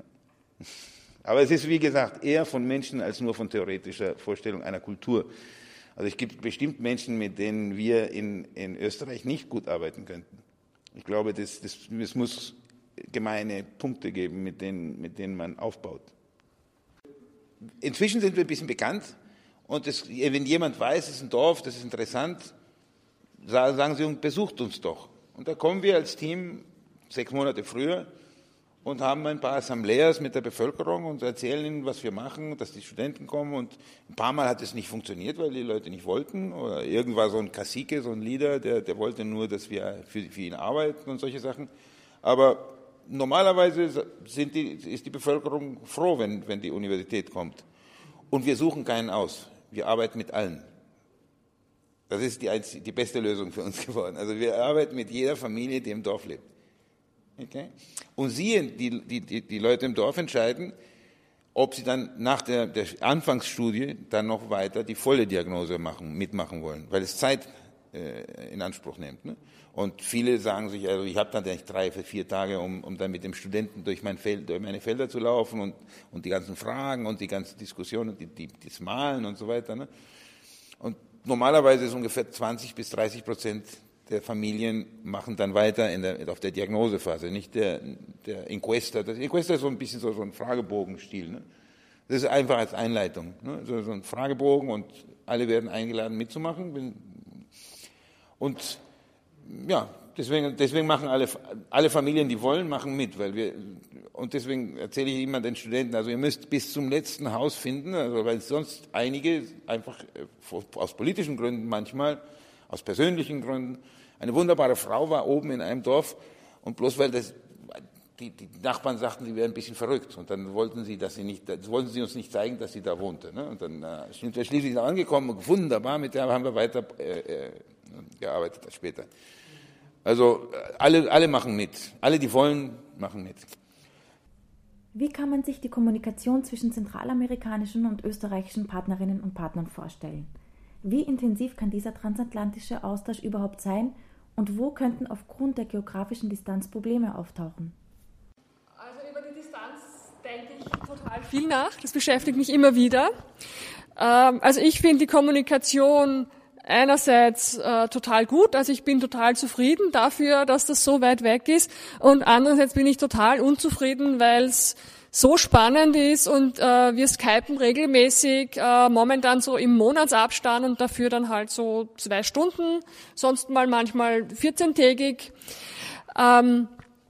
Aber es ist, wie gesagt, eher von Menschen als nur von theoretischer Vorstellung einer Kultur. Also es gibt bestimmt Menschen, mit denen wir in, in Österreich nicht gut arbeiten könnten. Ich glaube, das, das, es muss gemeine Punkte geben, mit denen, mit denen man aufbaut. inzwischen sind wir ein bisschen bekannt und das, wenn jemand weiß, es ist ein Dorf, das ist interessant, sagen Sie, besucht uns doch. Und da kommen wir als Team sechs Monate früher und haben ein paar Assembleas mit der Bevölkerung und erzählen ihnen, was wir machen, dass die Studenten kommen. Und ein paar Mal hat es nicht funktioniert, weil die Leute nicht wollten. Oder irgendwann so ein Cacique, so ein Leader, der, der wollte nur, dass wir für, für ihn arbeiten und solche Sachen. Aber normalerweise sind die, ist die Bevölkerung froh, wenn, wenn die Universität kommt. Und wir suchen keinen aus. Wir arbeiten mit allen. Das ist die, einzige, die beste Lösung für uns geworden. Also wir arbeiten mit jeder Familie, die im Dorf lebt. Okay? Und sie, die, die, die Leute im Dorf entscheiden, ob sie dann nach der, der Anfangsstudie dann noch weiter die volle Diagnose machen, mitmachen wollen, weil es Zeit äh, in Anspruch nimmt. Ne? Und viele sagen sich, also ich habe dann eigentlich drei, vier Tage, um, um dann mit dem Studenten durch, mein Feld, durch meine Felder zu laufen und, und die ganzen Fragen und die ganzen Diskussionen, die, die, das Malen und so weiter. Ne? Und normalerweise ist ungefähr zwanzig bis dreißig Prozent der Familien machen dann weiter in der, auf der Diagnosephase, nicht der, der Encuesta. Das Encuesta ist so ein bisschen so, so ein Fragebogenstil. Ne? Das ist einfach als Einleitung. Ne? So, so ein Fragebogen und alle werden eingeladen mitzumachen. Und ja, deswegen, deswegen machen alle, alle Familien, die wollen, machen mit, weil wir, und deswegen erzähle ich immer den Studenten, also ihr müsst bis zum letzten Haus finden, also weil sonst einige einfach aus politischen Gründen manchmal, aus persönlichen Gründen, eine wunderbare Frau war oben in einem Dorf und bloß weil das, die, die Nachbarn sagten, sie wäre ein bisschen verrückt und dann wollten sie, dass sie nicht, wollten sie uns nicht zeigen, dass sie da wohnte. Ne? Und dann äh, sind wir schließlich da angekommen und wunderbar, mit der haben wir weiter äh, äh, gearbeitet später. Also alle, alle machen mit, alle, die wollen, machen mit. Wie kann man sich die Kommunikation zwischen zentralamerikanischen und österreichischen Partnerinnen und Partnern vorstellen? Wie intensiv kann dieser transatlantische Austausch überhaupt sein und wo könnten aufgrund der geografischen Distanz Probleme auftauchen? Also über die Distanz denke ich total viel nach, das beschäftigt mich immer wieder. Also ich finde die Kommunikation einerseits äh, total gut, also ich bin total zufrieden dafür, dass das so weit weg ist und andererseits bin ich total unzufrieden, weil es so spannend ist und äh, wir skypen regelmäßig, äh, momentan so im Monatsabstand und dafür dann halt so zwei Stunden, sonst mal manchmal vierzehntägig. Ähm,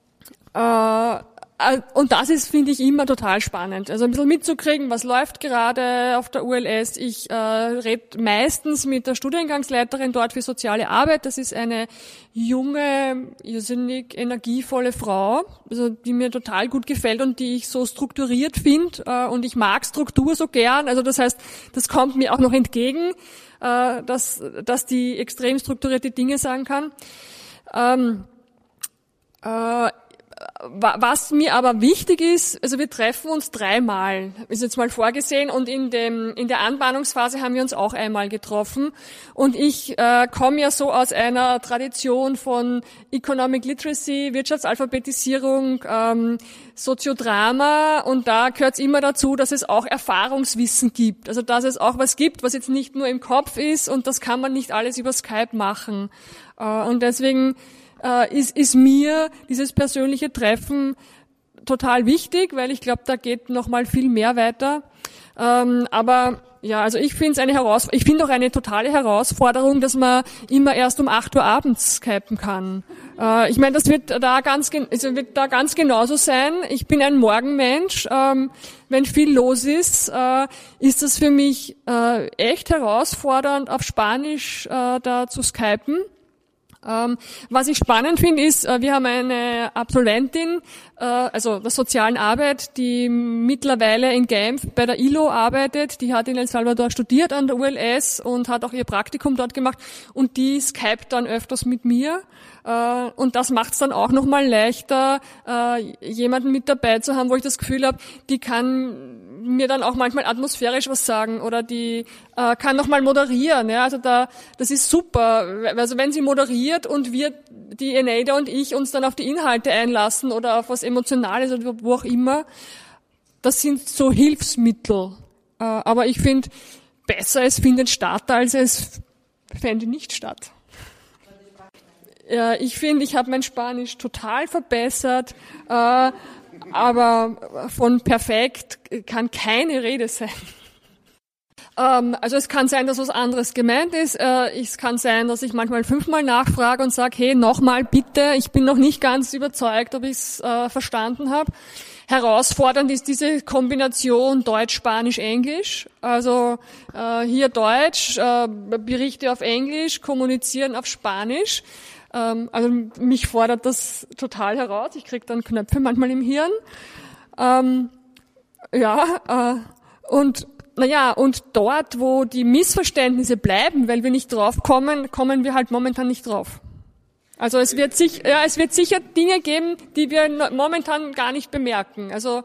äh, Und das ist, finde ich, immer total spannend. Also ein bisschen mitzukriegen, was läuft gerade auf der U L S. Ich äh, rede meistens mit der Studiengangsleiterin dort für soziale Arbeit. Das ist eine junge, irrsinnig energievolle Frau, also die mir total gut gefällt und die ich so strukturiert finde. Äh, und ich mag Struktur so gern. Also das heißt, das kommt mir auch noch entgegen, äh, dass, dass die extrem strukturierte Dinge sagen kann. Ähm, äh, Was mir aber wichtig ist, also wir treffen uns dreimal, ist jetzt mal vorgesehen, und in dem in der Anbahnungsphase haben wir uns auch einmal getroffen. Und ich äh, komme ja so aus einer Tradition von Economic Literacy, Wirtschaftsalphabetisierung, ähm, Soziodrama, und da gehört es immer dazu, dass es auch Erfahrungswissen gibt. Also dass es auch was gibt, was jetzt nicht nur im Kopf ist, und das kann man nicht alles über Skype machen. Äh, und deswegen Uh, ist, ist mir dieses persönliche Treffen total wichtig, weil ich glaube, da geht noch mal viel mehr weiter. Ähm, aber ja, also ich finde es eine Herausforderung, ich finde auch eine totale Herausforderung, dass man immer erst um acht Uhr abends skypen kann. Äh, ich meine, das wird da ganz, also wird da ganz genauso sein. Ich bin ein Morgenmensch. Ähm, wenn viel los ist, äh, ist das für mich äh, echt herausfordernd, auf Spanisch äh, da zu skypen. Ähm, was ich spannend finde, ist, äh, wir haben eine Absolventin, äh, also der sozialen Arbeit, die mittlerweile in Genf bei der I L O arbeitet. Die hat in El Salvador studiert an der U L S und hat auch ihr Praktikum dort gemacht. Und die skypt dann öfters mit mir. Äh, und das macht es dann auch nochmal leichter, äh, jemanden mit dabei zu haben, wo ich das Gefühl habe, die kann mir dann auch manchmal atmosphärisch was sagen oder die äh, kann nochmal moderieren. Ja? Also da, das ist super. Also wenn sie moderiert und wir, die Eneida und ich, uns dann auf die Inhalte einlassen oder auf was Emotionales oder wo auch immer, das sind so Hilfsmittel. Äh, aber ich finde, besser es findet statt, als es fände nicht statt. Ja, ich finde, ich habe mein Spanisch total verbessert. Äh, aber von perfekt kann keine Rede sein. Ähm, also es kann sein, dass was anderes gemeint ist. Äh, es kann sein, dass ich manchmal fünfmal nachfrage und sage, hey, nochmal bitte, ich bin noch nicht ganz überzeugt, ob ich es äh, verstanden habe. Herausfordernd ist diese Kombination Deutsch, Spanisch, Englisch. Also äh, hier Deutsch, äh, Berichte auf Englisch, kommunizieren auf Spanisch. Ähm, also mich fordert das total heraus. Ich kriege dann Knöpfe manchmal im Hirn. Ähm, ja, äh, und naja, und dort, wo die Missverständnisse bleiben, weil wir nicht drauf kommen, kommen wir halt momentan nicht drauf. Also es wird sich, ja, es wird sicher Dinge geben, die wir momentan gar nicht bemerken. Also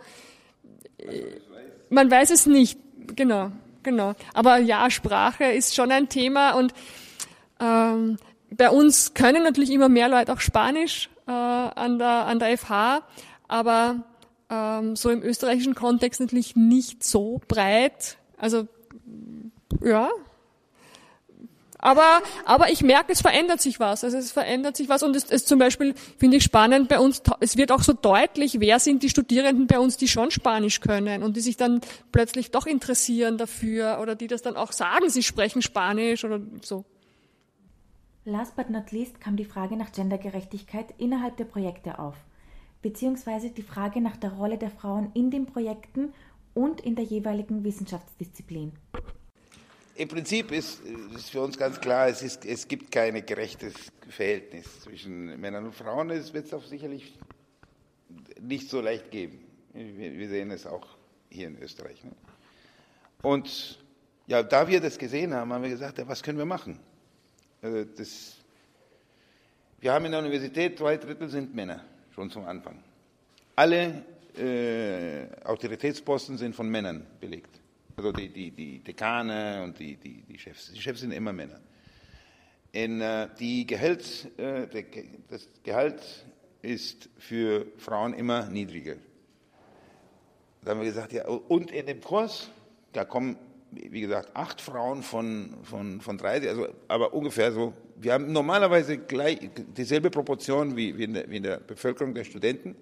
man weiß es nicht, genau, genau. Aber ja, Sprache ist schon ein Thema und ähm, bei uns können natürlich immer mehr Leute auch Spanisch äh, an der an der F H, aber ähm, so im österreichischen Kontext natürlich nicht so breit. Also ja. Aber, aber ich merke, es verändert sich was. Also es verändert sich was und es ist zum Beispiel, finde ich spannend bei uns, es wird auch so deutlich, wer sind die Studierenden bei uns, die schon Spanisch können und die sich dann plötzlich doch interessieren dafür oder die das dann auch sagen, sie sprechen Spanisch oder so. Last but not least kam die Frage nach Gendergerechtigkeit innerhalb der Projekte auf, beziehungsweise die Frage nach der Rolle der Frauen in den Projekten und in der jeweiligen Wissenschaftsdisziplin. Im Prinzip ist, ist für uns ganz klar, es, ist, es gibt kein gerechtes Verhältnis zwischen Männern und Frauen. Es wird es auch sicherlich nicht so leicht geben. Wir, wir sehen es auch hier in Österreich. Ne? Und ja, da wir das gesehen haben, haben wir gesagt, ja, was können wir machen? Also das, wir haben in der Universität, zwei Drittel sind Männer, schon zum Anfang. Alle äh, Autoritätsposten sind von Männern belegt. Also die, die, die Dekane und die, die, die Chefs. Die Chefs sind immer Männer. In, äh, die Gehalt, äh, der, das Gehalt ist für Frauen immer niedriger. Da haben wir gesagt, ja, und in dem Kurs, da kommen, wie gesagt, acht Frauen von, von, von dreißig, also, aber ungefähr so. Wir haben normalerweise gleich dieselbe Proportion wie, wie, in der, wie in der Bevölkerung der Studenten.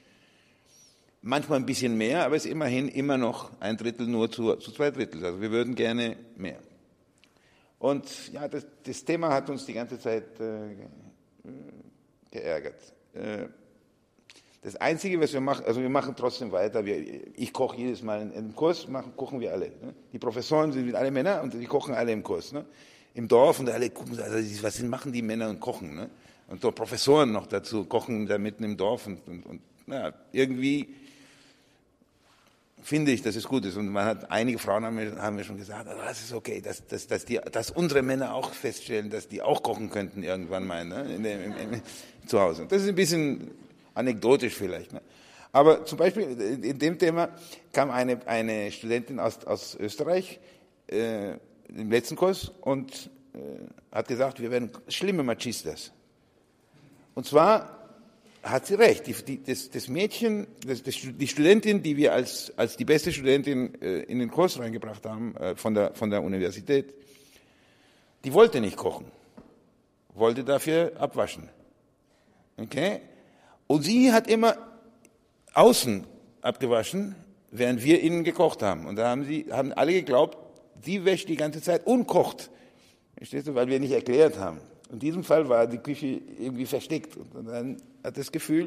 Manchmal ein bisschen mehr, aber es ist immerhin immer noch ein Drittel nur zu, zu zwei Drittel. Also wir würden gerne mehr. Und ja, das, das Thema hat uns die ganze Zeit äh, geärgert. Äh, das Einzige, was wir machen, also wir machen trotzdem weiter. Wir, ich koche jedes Mal in, im Kurs, machen, kochen wir alle. Ne? Die Professoren sind alle Männer und die kochen alle im Kurs. Ne? Im Dorf und alle gucken, also, was machen die Männer und kochen. Ne? Und so Professoren noch dazu, kochen da mitten im Dorf und, und, und ja, irgendwie finde ich, dass es gut ist. Und man hat, einige Frauen haben mir, haben mir schon gesagt, also das ist okay, dass, dass, dass, die, dass unsere Männer auch feststellen, dass die auch kochen könnten irgendwann mal ne, in dem, im, im, zu Hause. Das ist ein bisschen anekdotisch vielleicht. Ne. Aber zum Beispiel in dem Thema kam eine, eine Studentin aus, aus Österreich äh, im letzten Kurs und äh, hat gesagt, wir werden schlimme Machistas. Und zwar hat sie recht. Die, die, das, das Mädchen, das, das, die Studentin, die wir als, als die beste Studentin äh, in den Kurs reingebracht haben äh, von, der, von der Universität, die wollte nicht kochen, wollte dafür abwaschen. Okay? Und sie hat immer außen abgewaschen, während wir innen gekocht haben. Und da haben, sie, haben alle geglaubt, sie wäscht die ganze Zeit und kocht. Verstehst du? Weil wir nicht erklärt haben. In diesem Fall war die Küche irgendwie versteckt. Und dann hat das Gefühl,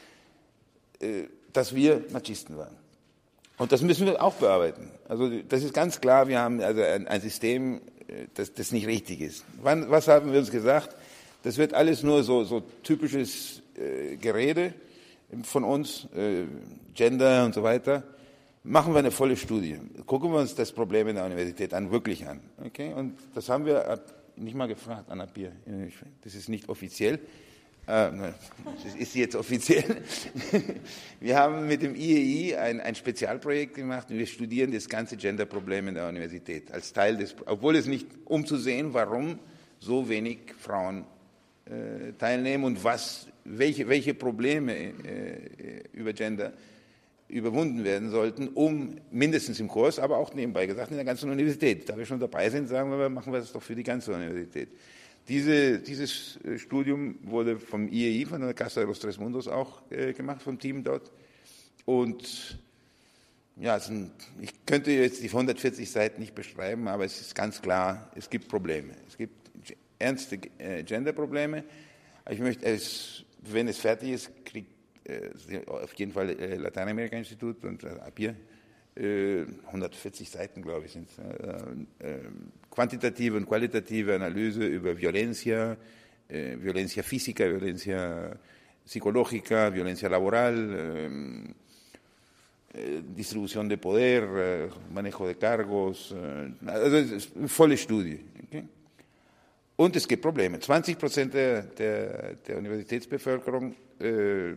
dass wir Machisten waren. Und das müssen wir auch bearbeiten. Also das ist ganz klar, wir haben also ein System, das, das nicht richtig ist. Wann, was haben wir uns gesagt? Das wird alles nur so, so typisches äh, Gerede von uns, äh, Gender und so weiter. Machen wir eine volle Studie. Gucken wir uns das Problem in der Universität an, wirklich an. Okay? Und das haben wir nicht mal gefragt, Anna Bier. Das ist nicht offiziell. Äh, das ist jetzt offiziell. Wir haben mit dem I E I ein, ein Spezialprojekt gemacht und wir studieren das ganze Gender-Problem in der Universität als Teil des, obwohl es nicht, um zu sehen, warum so wenig Frauen äh, teilnehmen und was, welche, welche Probleme äh, über Gender überwunden werden sollten, um mindestens im Kurs, aber auch nebenbei gesagt in der ganzen Universität. Da wir schon dabei sind, sagen wir, machen wir das doch für die ganze Universität. Diese, dieses Studium wurde vom I E I, von der Casa de los Tres Mundos auch äh, gemacht, vom Team dort. Und ja, es sind, ich könnte jetzt die hundertvierzig Seiten nicht beschreiben, aber es ist ganz klar, es gibt Probleme. Es gibt ernste äh, Genderprobleme. Ich möchte, es, wenn es fertig ist, kriegt äh, auf jeden Fall äh, Lateinamerika-Institut und äh, ab hier äh, hundertvierzig Seiten, glaube ich, sind äh, äh, quantitative und qualitative Analyse über Violencia, äh, Violencia física, Violencia psicológica, Violencia laboral, äh, Distribución de Poder, äh, Manejo de Cargos, äh, also es ist eine volle Studie. Okay? Und es gibt Probleme. zwanzig Prozent der, der, der Universitätsbevölkerung äh,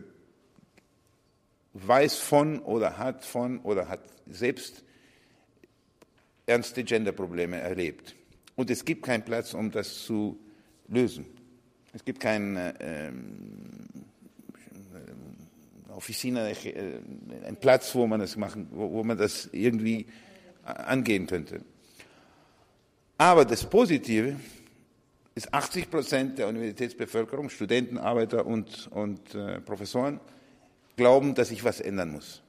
weiß von oder hat von oder hat selbst ernste Genderprobleme erlebt. Und es gibt keinen Platz, um das zu lösen. Es gibt keinen äh, Officina, äh, einen Platz, wo man das machen, wo, wo man das irgendwie angehen könnte. Aber das Positive ist, achtzig Prozent der Universitätsbevölkerung, Studenten, Arbeiter und, und äh, Professoren, glauben, dass sich was ändern muss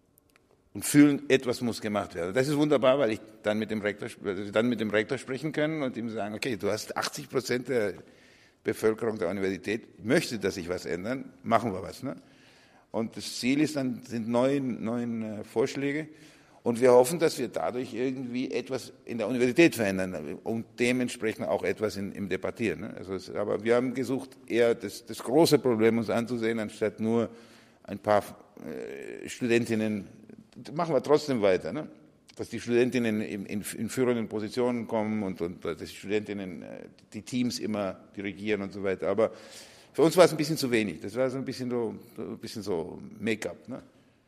und fühlen, etwas muss gemacht werden. Das ist wunderbar, weil ich dann mit dem Rektor, dann mit dem Rektor sprechen kann und ihm sagen, okay, du hast achtzig Prozent der Bevölkerung der Universität möchte, dass sich was ändern, machen wir was. Ne? Und das Ziel ist dann, sind neun, neun äh, Vorschläge. Und wir hoffen, dass wir dadurch irgendwie etwas in der Universität verändern und dementsprechend auch etwas in, im Debattieren. Ne? Also es, aber wir haben gesucht, eher das, das große Problem uns anzusehen, anstatt nur ein paar äh, Studentinnen, machen wir trotzdem weiter, ne? Dass die Studentinnen in, in, in führenden Positionen kommen und, und dass die Studentinnen äh, die Teams immer dirigieren und so weiter. Aber für uns war es ein bisschen zu wenig. Das war so ein bisschen so, ein bisschen so Make-up, ne?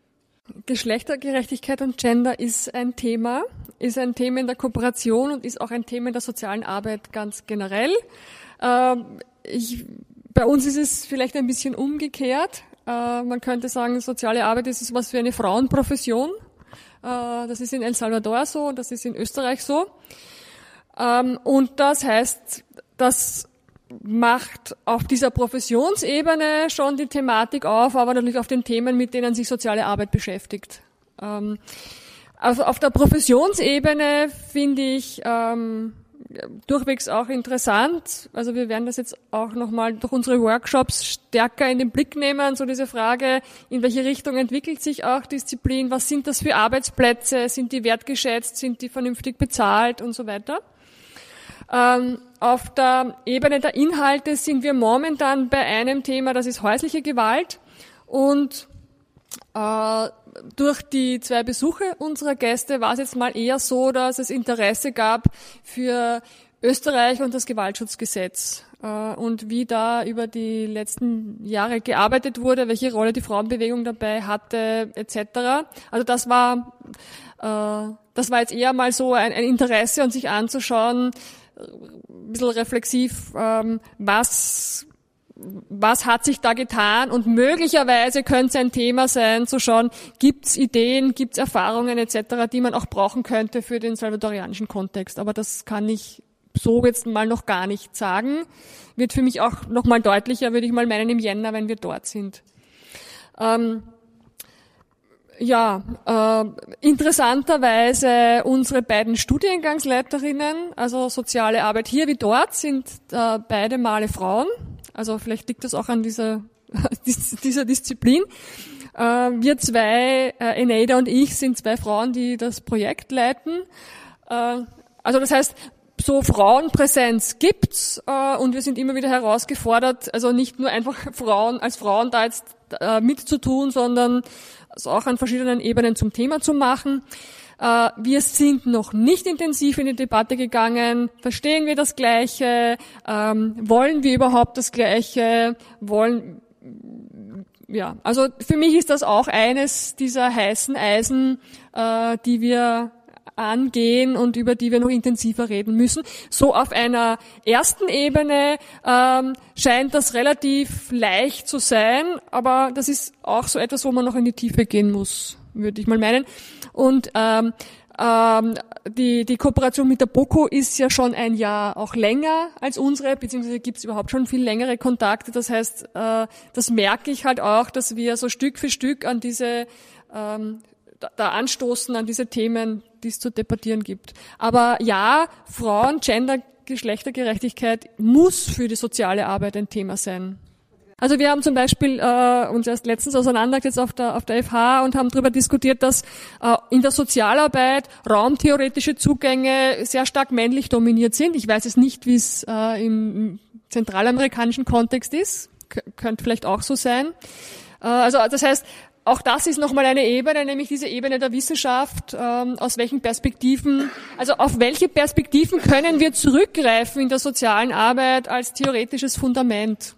Geschlechtergerechtigkeit und Gender ist ein Thema, ist ein Thema in der Kooperation und ist auch ein Thema in der sozialen Arbeit ganz generell. Ähm, ich, bei uns ist es vielleicht ein bisschen umgekehrt. Äh, man könnte sagen, soziale Arbeit ist etwas wie eine Frauenprofession. Äh, das ist in El Salvador so und das ist in Österreich so. Ähm, und das heißt, dass macht auf dieser Professionsebene schon die Thematik auf, aber natürlich auf den Themen, mit denen sich soziale Arbeit beschäftigt. Ähm, also auf der Professionsebene finde ich ähm, durchwegs auch interessant. Also wir werden das jetzt auch nochmal durch unsere Workshops stärker in den Blick nehmen, so diese Frage, in welche Richtung entwickelt sich auch Disziplin, was sind das für Arbeitsplätze, sind die wertgeschätzt, sind die vernünftig bezahlt und so weiter. Ähm, auf der Ebene der Inhalte sind wir momentan bei einem Thema, das ist häusliche Gewalt. Und äh, durch die zwei Besuche unserer Gäste war es jetzt mal eher so, dass es Interesse gab für Österreich und das Gewaltschutzgesetz äh, und wie da über die letzten Jahre gearbeitet wurde, welche Rolle die Frauenbewegung dabei hatte, et cetera. Also das war äh, das war jetzt eher mal so ein, ein Interesse, und sich anzuschauen, ein bisschen reflexiv, ähm, was, was hat sich da getan, und möglicherweise könnte es ein Thema sein, zu schauen, gibt's Ideen, gibt's Erfahrungen et cetera, die man auch brauchen könnte für den salvadorianischen Kontext. Aber das kann ich so jetzt mal noch gar nicht sagen. Wird für mich auch noch mal deutlicher, würde ich mal meinen, im Jänner, wenn wir dort sind. Ähm, Ja, äh, interessanterweise unsere beiden Studiengangsleiterinnen, also soziale Arbeit hier wie dort, sind äh, beide Male Frauen. Also vielleicht liegt das auch an dieser, dieser Disziplin. Äh, wir zwei, äh, Eneida und ich, sind zwei Frauen, die das Projekt leiten. Äh, also das heißt, so Frauenpräsenz gibt's äh, und wir sind immer wieder herausgefordert, also nicht nur einfach Frauen als Frauen da jetzt äh, mitzutun, sondern also auch an verschiedenen Ebenen zum Thema zu machen. Äh, wir sind noch nicht intensiv in die Debatte gegangen. Verstehen wir das Gleiche? Ähm, wollen wir überhaupt das Gleiche? Wollen, ja, also für mich ist das auch eines dieser heißen Eisen, äh, die wir angehen und über die wir noch intensiver reden müssen. So auf einer ersten Ebene ähm, scheint das relativ leicht zu sein, aber das ist auch so etwas, wo man noch in die Tiefe gehen muss, würde ich mal meinen. Und ähm, Ähm, die, die Kooperation mit der BOKU ist ja schon ein Jahr auch länger als unsere, beziehungsweise gibt es überhaupt schon viel längere Kontakte. Das heißt, äh, das merke ich halt auch, dass wir so Stück für Stück an diese, ähm, da, da anstoßen, an diese Themen, die es zu debattieren gibt. Aber ja, Frauen, Gender, Geschlechtergerechtigkeit muss für die soziale Arbeit ein Thema sein. Also wir haben zum Beispiel äh, uns erst letztens auseinandergesetzt auf der, auf der F H und haben darüber diskutiert, dass äh, in der Sozialarbeit raumtheoretische Zugänge sehr stark männlich dominiert sind. Ich weiß es nicht, wie es äh, im zentralamerikanischen Kontext ist. K- könnte vielleicht auch so sein. Äh, also das heißt, auch das ist nochmal eine Ebene, nämlich diese Ebene der Wissenschaft, ähm, aus welchen Perspektiven, also auf welche Perspektiven können wir zurückgreifen in der sozialen Arbeit als theoretisches Fundament.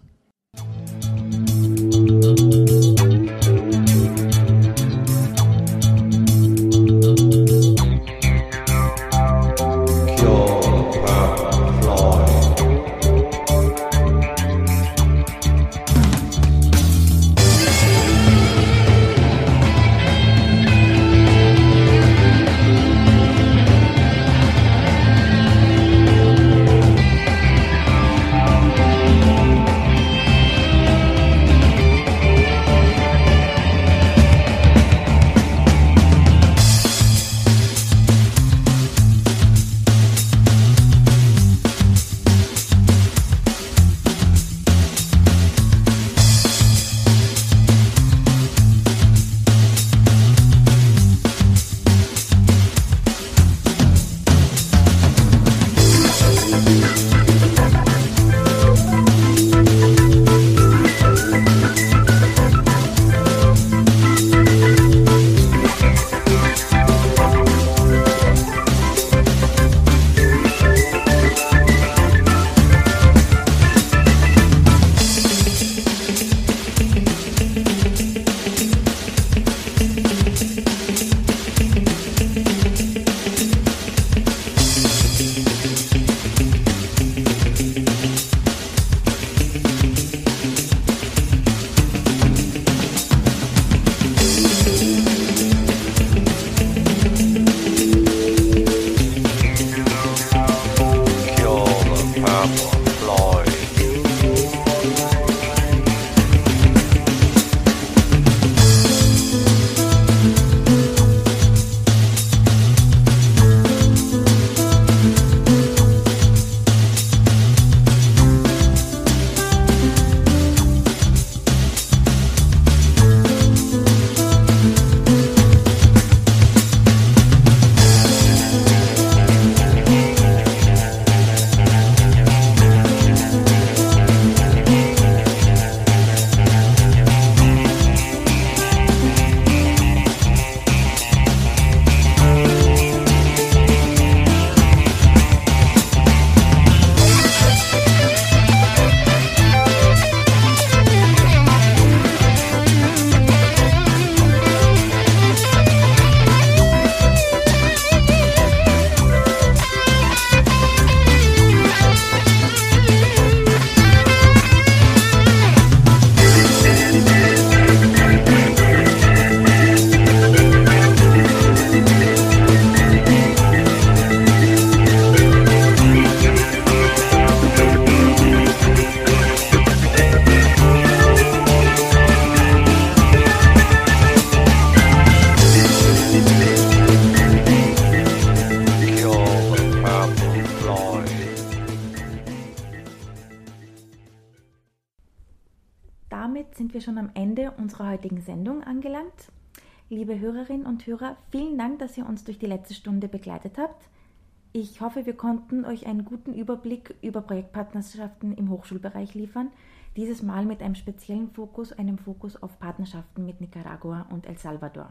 sind wir schon am Ende unserer heutigen Sendung angelangt. Liebe Hörerinnen und Hörer, vielen Dank, dass ihr uns durch die letzte Stunde begleitet habt. Ich hoffe, wir konnten euch einen guten Überblick über Projektpartnerschaften im Hochschulbereich liefern, dieses Mal mit einem speziellen Fokus, einem Fokus auf Partnerschaften mit Nicaragua und El Salvador.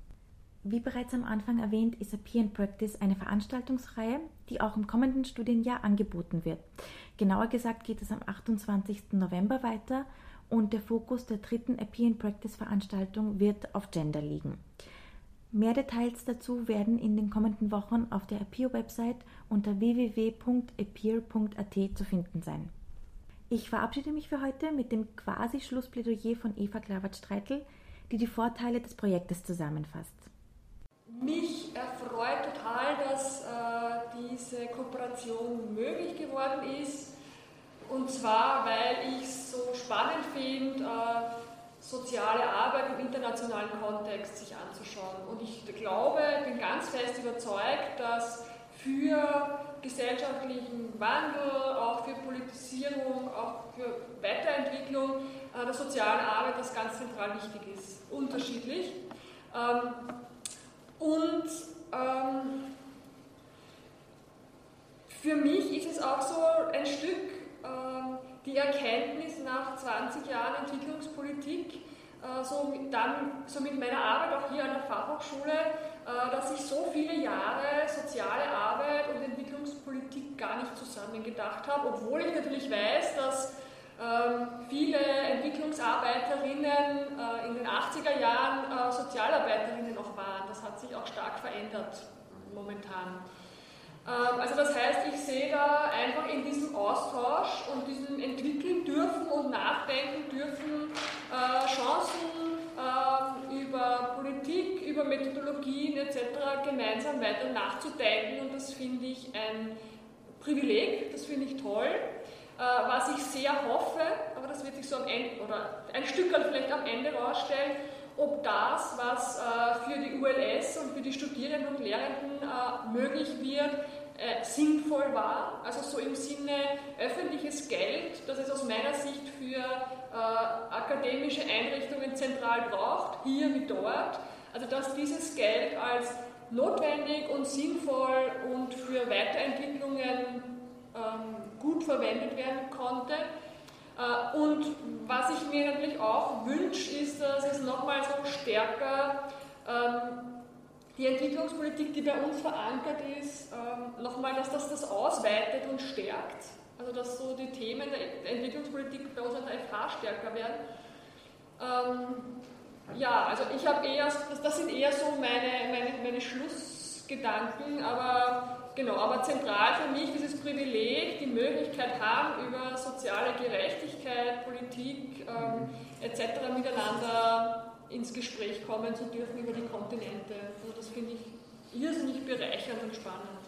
Wie bereits am Anfang erwähnt, ist Appear and Practice eine Veranstaltungsreihe, die auch im kommenden Studienjahr angeboten wird. Genauer gesagt geht es am achtundzwanzigsten November weiter und der Fokus der dritten Appear and Practice Veranstaltung wird auf Gender liegen. Mehr Details dazu werden in den kommenden Wochen auf der Appear-Website unter w w w punkt appear punkt a t zu finden sein. Ich verabschiede mich für heute mit dem quasi Schlussplädoyer von Eva Klawat-Streitl, die die Vorteile des Projektes zusammenfasst. Mich erfreut total diese Kooperation möglich geworden ist. Und zwar, weil ich es so spannend finde, äh, soziale Arbeit im internationalen Kontext sich anzuschauen. Und ich glaube, bin ganz fest überzeugt, dass für gesellschaftlichen Wandel, auch für Politisierung, auch für Weiterentwicklung äh, der sozialen Arbeit das ganz zentral wichtig ist. Unterschiedlich. Ähm, und ähm, für mich ist es auch so ein Stück ähm, die Erkenntnis nach zwanzig Jahren Entwicklungspolitik, äh, so, mit, dann, so mit meiner Arbeit auch hier an der Fachhochschule, äh, dass ich so viele Jahre soziale Arbeit und Entwicklungspolitik gar nicht zusammengedacht habe, obwohl ich natürlich weiß, dass ähm, viele Entwicklungsarbeiterinnen äh, in den achtziger Jahren äh, Sozialarbeiterinnen auch waren. Das hat sich auch stark verändert momentan. Ähm, also das heißt, ich sehe da einfach in diesem Austausch und diesem Entwickeln dürfen und nachdenken dürfen äh, Chancen äh, über Politik, über Methodologien et cetera gemeinsam weiter nachzudenken, und das finde ich ein Privileg, das finde ich toll. Was ich sehr hoffe, aber das wird sich so am Ende, oder ein Stück vielleicht am Ende rausstellen, ob das, was für die U L S und für die Studierenden und Lehrenden möglich wird, sinnvoll war, also so im Sinne öffentliches Geld, das es aus meiner Sicht für akademische Einrichtungen zentral braucht, hier wie dort, also dass dieses Geld als notwendig und sinnvoll und für Weiterentwicklungen gut verwendet werden konnte. Und was ich mir natürlich auch wünsche, ist, dass es nochmal so stärker die Entwicklungspolitik, die bei uns verankert ist, nochmal, dass das das ausweitet und stärkt. Also dass so die Themen der Entwicklungspolitik bei uns an der F H stärker werden. Ja, also ich habe eher, das sind eher so meine, meine, meine Schlussgedanken, aber genau, aber zentral für mich dieses Privileg, die Möglichkeit haben, über soziale Gerechtigkeit, Politik ähm, et cetera miteinander ins Gespräch kommen zu dürfen über die Kontinente. Also das finde ich irrsinnig bereichernd und spannend.